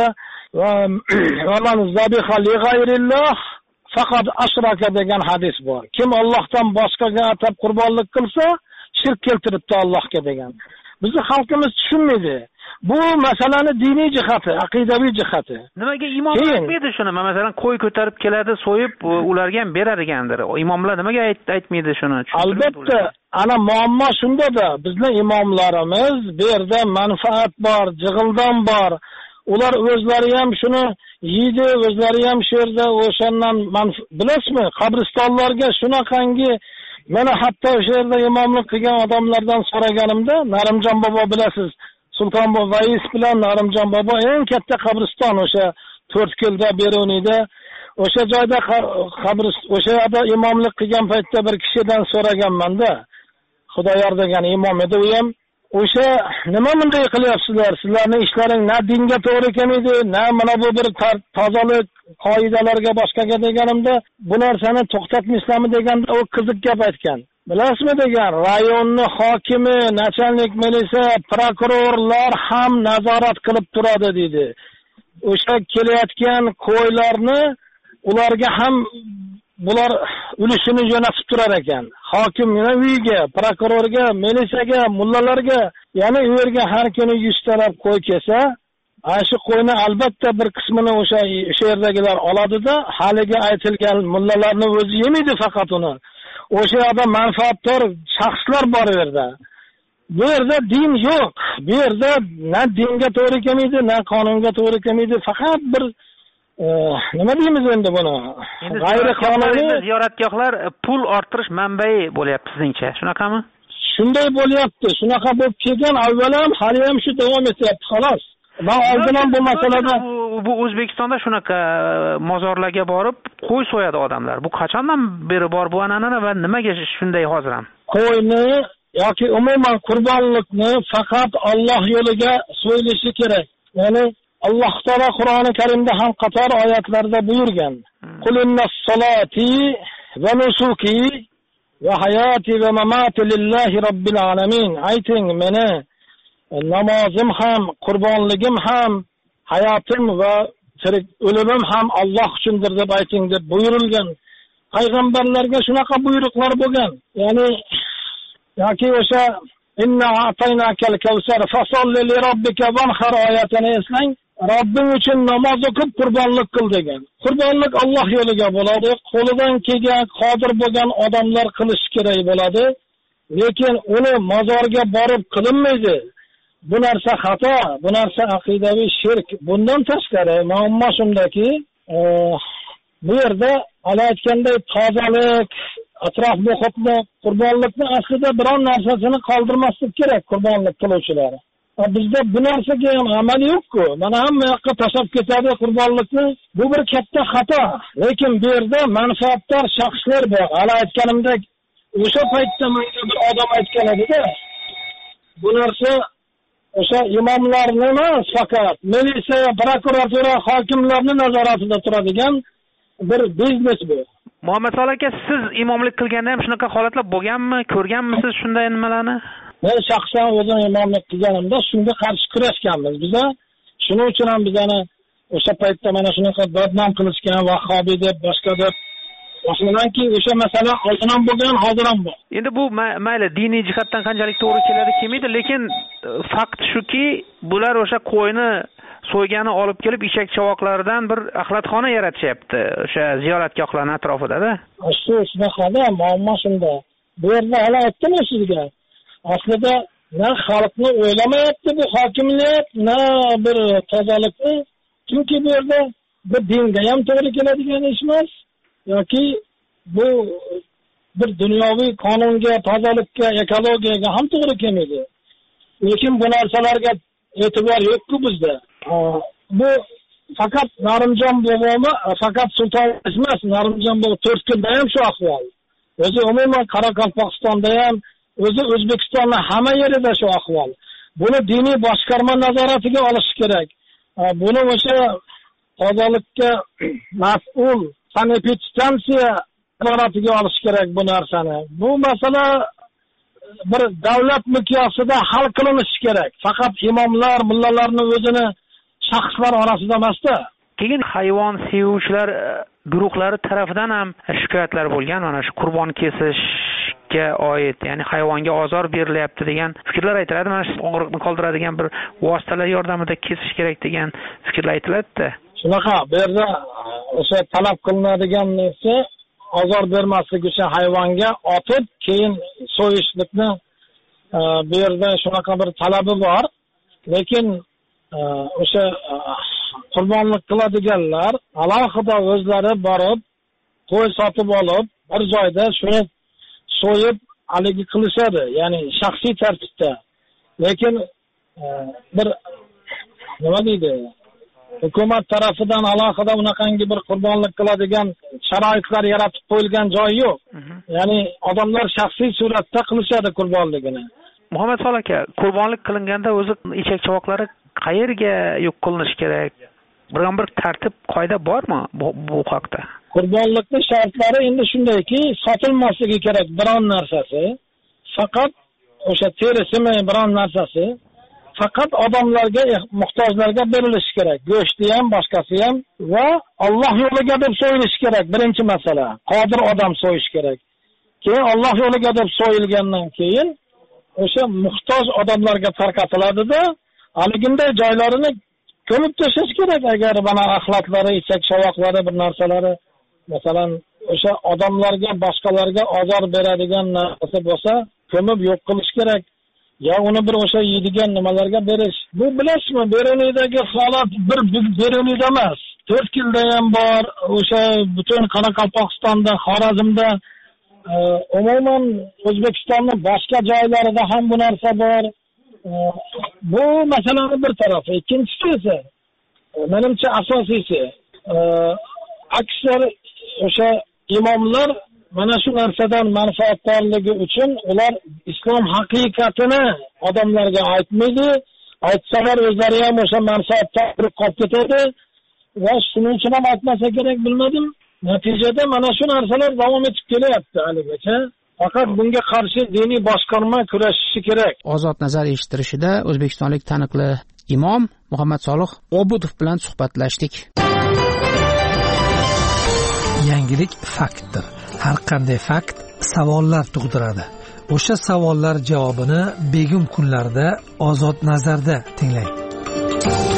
va man zabiha li g'ayrilloh faqat ashraka degan hadis bor. Kim Allohdan boshqaga atab qurbonlik qilsa, shirk keltiribdi Allohga degan. Bizni xalqimiz tushunmaydi. Bu masalani diniy jihati, aqidaviy jihati. Nimaga imom aytmaydi shuni? Masalan, qo'y ko'tarib keladi, so'yib, ularga ham berar ekandir. Imomlar nimaga aytmaydi shuni? Albatta, ana muammo shunda-da, bizning imomlarimiz bu yerda manfaat bor, jig'ildon bor. Ular o'zlari ham shuni yeydi, o'zlari ham shu yerda o'shandan bilasizmi, qabristonlarga shunaqangi mana hatto o'sha yerda imomlik qilgan odamlardan so'raganimda, Narimjon bobo bilasiz, Sulton Uvays bilan Narimjon bobo eng katta qabriston o'sha to'rt yilda Beruniyda o'sha joyda qabr o'sha yerda imomlik qilgan paytda bir kishidan so'raganman-da. Xudoyor degan imom edi u ham. O'sha nima bunday qilyapsizlar? Sizlarning ishlaring na dinga to'g'ri kelmaydi, na mana bu bir tozalik qoidalarga boshqaga deganimda, bu narsani to'xtatmaysizlarmi deganda u qiziq gap aytgan. Bilasizmi degan, rayonni hokimi, nachalnik militsiya, prokurorlar ham nazorat qilib turadi dedi. O'sha kelayotgan qo'ylarni ularga ham bular ulushini jo'natib turar ekan. Hokimning uyiga, prokurorga, militsiyaga, mullalarga, ya'ni u yerga har kuni yuz talab qo'y kelsa, ana shu qo'yni albatta bir qismini o'sha o'sha yerdagilar oladi-da, haliga aytilgan mullalarning o'zi yemaydi faqat uni. O'sha yerda manfaatdor shaxslar bor yerda. Bu yerda din yo'q. Bu yerda na dinga to'g'ri kelmaydi, na qonunga to'g'ri kelmaydi. Faqat bir nima deymiz endi buni? G'ayri qonuniy ziyoratgohlar pul orttirish manbai bo'lyapti sizningcha, shunaqami? Shunday bo'lyapti. Shunaqa bo'lib kelgan, avval ham, hali ham shu davom etyapti, xolos. Men oldin ham bu masalada bu O'zbekistonda shunaqa mozorlarga borib qo'y so'yadi odamlar. Bu qachondan beri bor bu an'ana va nimaga shunday hozir ham? Qo'yni yoki umuman qurbonlikni faqat Alloh yo'liga so'yilishi kerak. Ya'ni Alloh taolo Qur'oni Karimda ham qator oyatlarda buyurgan. Qul innas solati va nusuki va hayoti va mamati lillahi robbil alamin. Ayting, meni namozim ham, qurbonligim ham, hayotim va tirik o'limim ham Alloh uchundir deb ayting deb buyurilgan. Payg'ambarlarga shunaqa buyruqlar bo'lgan. Ya'ni yoki o'sha inna a'taynakal kawsar fasolli li robbika vanhar oyatini eslang. Robbing uchun namoz o'qib qurbonlik qil degan. Qurbonlik Alloh yo'liga bo'ladi. Qo'lidan kelgan, qodir bo'lgan odamlar qilish kerak bo'ladi. Lekin uni mozorga borib qilinmaydi. Bu narsa xato, bu narsa aqidaviy shirk. Bundan tashqari muammo shundaki, bu yerda hali aytganday tozalik, atrof muhitni, qurbonlikni aslida biron narsasini qoldirmaslik kerak qurbonlik qiluvchilar. Bizda bu narsaga ham amal yo'q-ku. Mana hamma yoqqa tashlab ketadi qurbonlikni. Bu bir katta xato. Lekin bu yerda manfaatdor shaxslar bor. Hali aytganimdek, o'sha paytda menga bir odam aytgan edi-da, bu narsa o'sha imomlarni emas, faqat militsiya, prokuratura, hokimlarni nazoratida turadigan bir biznes bu. Muhammad Solih aka, siz imomlik qilganda ham shunaqa holatlar bo'lganmi? Ko'rganmisiz shunday nimalarni? Men shaxsan o'zim imomlik qilganimda shunga qarshi kurashganmiz. Biza shuning uchun ham bizani o'sha paytda mana shunaqa badnom qilishgan, vahobiy deb, boshqa deb. O'shandanki o'sha masala oldin ham bo'lgan, hozir ham bor. Endi bu mayli diniy jihatdan qanchalik to'g'ri keladi kelmaydi, lekin fakt shuki, bular o'sha qo'yni so'ygani olib kelib eshak chavoqlaridan bir axlatxona yaratishyapti o'sha ziyoratgohlarning atrofida-da. Shu shunaqada muammo shunda. Bu yerda hali aytdim sizga. Aslida na xalqni o'ylamayapti bu hokimiyat, na bir tozalikni. Chunki bu yerda bir dinga ham to'g'ri keladigan ish emas, yoki bu bir dunyoviy qonunga, tozalikka, ekologiyaga ham to'g'ri kelmaydi. Lekin bu narsalarga e'tibor yo'q-ku bizda. Bu faqat Narimjon bobomi, faqat Sulton emas, Narimjon bobo to'rt kunda ham shu ahvol. O'zi umuman Qoraqalpog'istonda ham, o'zi O'zbekistonning hamma yerida shu ahvol. Buni diniy boshqarma nazoratiga olish kerak. Buni o'sha tozalikka mas'ul sanepidstansiya nazoratiga olish kerak bu narsani. Bu masala bir davlat miqyosida hal qilinishi kerak. Faqat imomlar, mullalarning o'zini shaxslar orasida emasda. Keyin hayvon sevuvchilar guruhlari tarafidan ham shikoyatlar bo'lgan, mana shu qurbon kesishga oid, ya'ni hayvonga ozor berilyapti degan fikrlar aytiladi. Mana shu og'riqni qoldiradigan bir vositalar yordamida kesish kerak degan fikrlar aytiladi-da. Shunaqa, bu yerda o'sha talab qilinadigan narsa ozor bermaslik uchun hayvonga otib, keyin so'yishlikni bu yerda shunaqa bir talabi bor. Lekin o'sha qurbonlik qiladiganlar alohida o'zlari borib qo'y sotib olib bir joyda shuni so'yib haligi qilishadi, ya'ni shaxsiy tartibda. Lekin bir nima deydi, hukumat tarafidan alohida unaqangi bir qurbonlik qiladigan sharoitlar yaratib qo'yilgan joyi yo'q. Ya'ni odamlar shaxsiy suratda qilishadi qurbonligini. Muhammad Solih aka, qurbonlik qilinganda o'zi echak chavoqlari qayerga yo'q qilinishi kerak? Biron bir tartib, qoida bormi bu, bu haqda? Qurbonlikning shartlari endi shundayki, sotilmasligi kerak biron narsasi. Faqat o'sha terisimi biron narsasi faqat odamlarga, muhtojlarga berilishi kerak. Go'shti ham, boshqasi ham va Alloh yo'liga deb so'yilishi kerak. Birinchi masala, qodir odam so'yish kerak. Keyin Alloh yo'liga deb so'yilgandan keyin o'sha muhtoj odamlarga tarqatiladi-da, haliginday joylarini ko'mib tashlash kerak. Agar mana axlatlari, ichak shavoqlari, bir narsalari, masalan, o'sha odamlarga, boshqalarga ozor beradigan narsa bo'lsa, ko'mib yo'q qilish kerak. Ya uni bir o'sha yeydigan nimalarga berish. Bu bilasizmi, Beruniyadagi holat bir Beruniyda emas. to'rt yilda ham bor, o'sha butun Qoraqalpog'istonda, Xorazmda, umuman O'zbekistonning boshqa joylarida ham bu narsa bor. Bu masalaning bir tarafi. Ikkinchisi esa, menimcha asosiysi, aksar o'sha imomlar mana shu narsadan manfaatdorligi uchun ular islom haqiqatini odamlarga aytmaydi. Aytsalar o'zlari ham o'sha manfaatdan qolib ketadi va shuning uchun ham aytmasa kerak, bilmadim. Natijada mana shu narsalar davom etib kelyapti haligacha. Faqat bunga qarshi diniy boshqarma kurashishi kerak. Ozod nazar eshittirishida o'zbekistonlik taniqli imom Muhammad Solih Obudov bilan suhbatlashdik. Yangilik faktdir. Har qanday fakt savollar tug'diradi. O'sha savollar javobini begum kunlarda Ozod nazarda tinglang.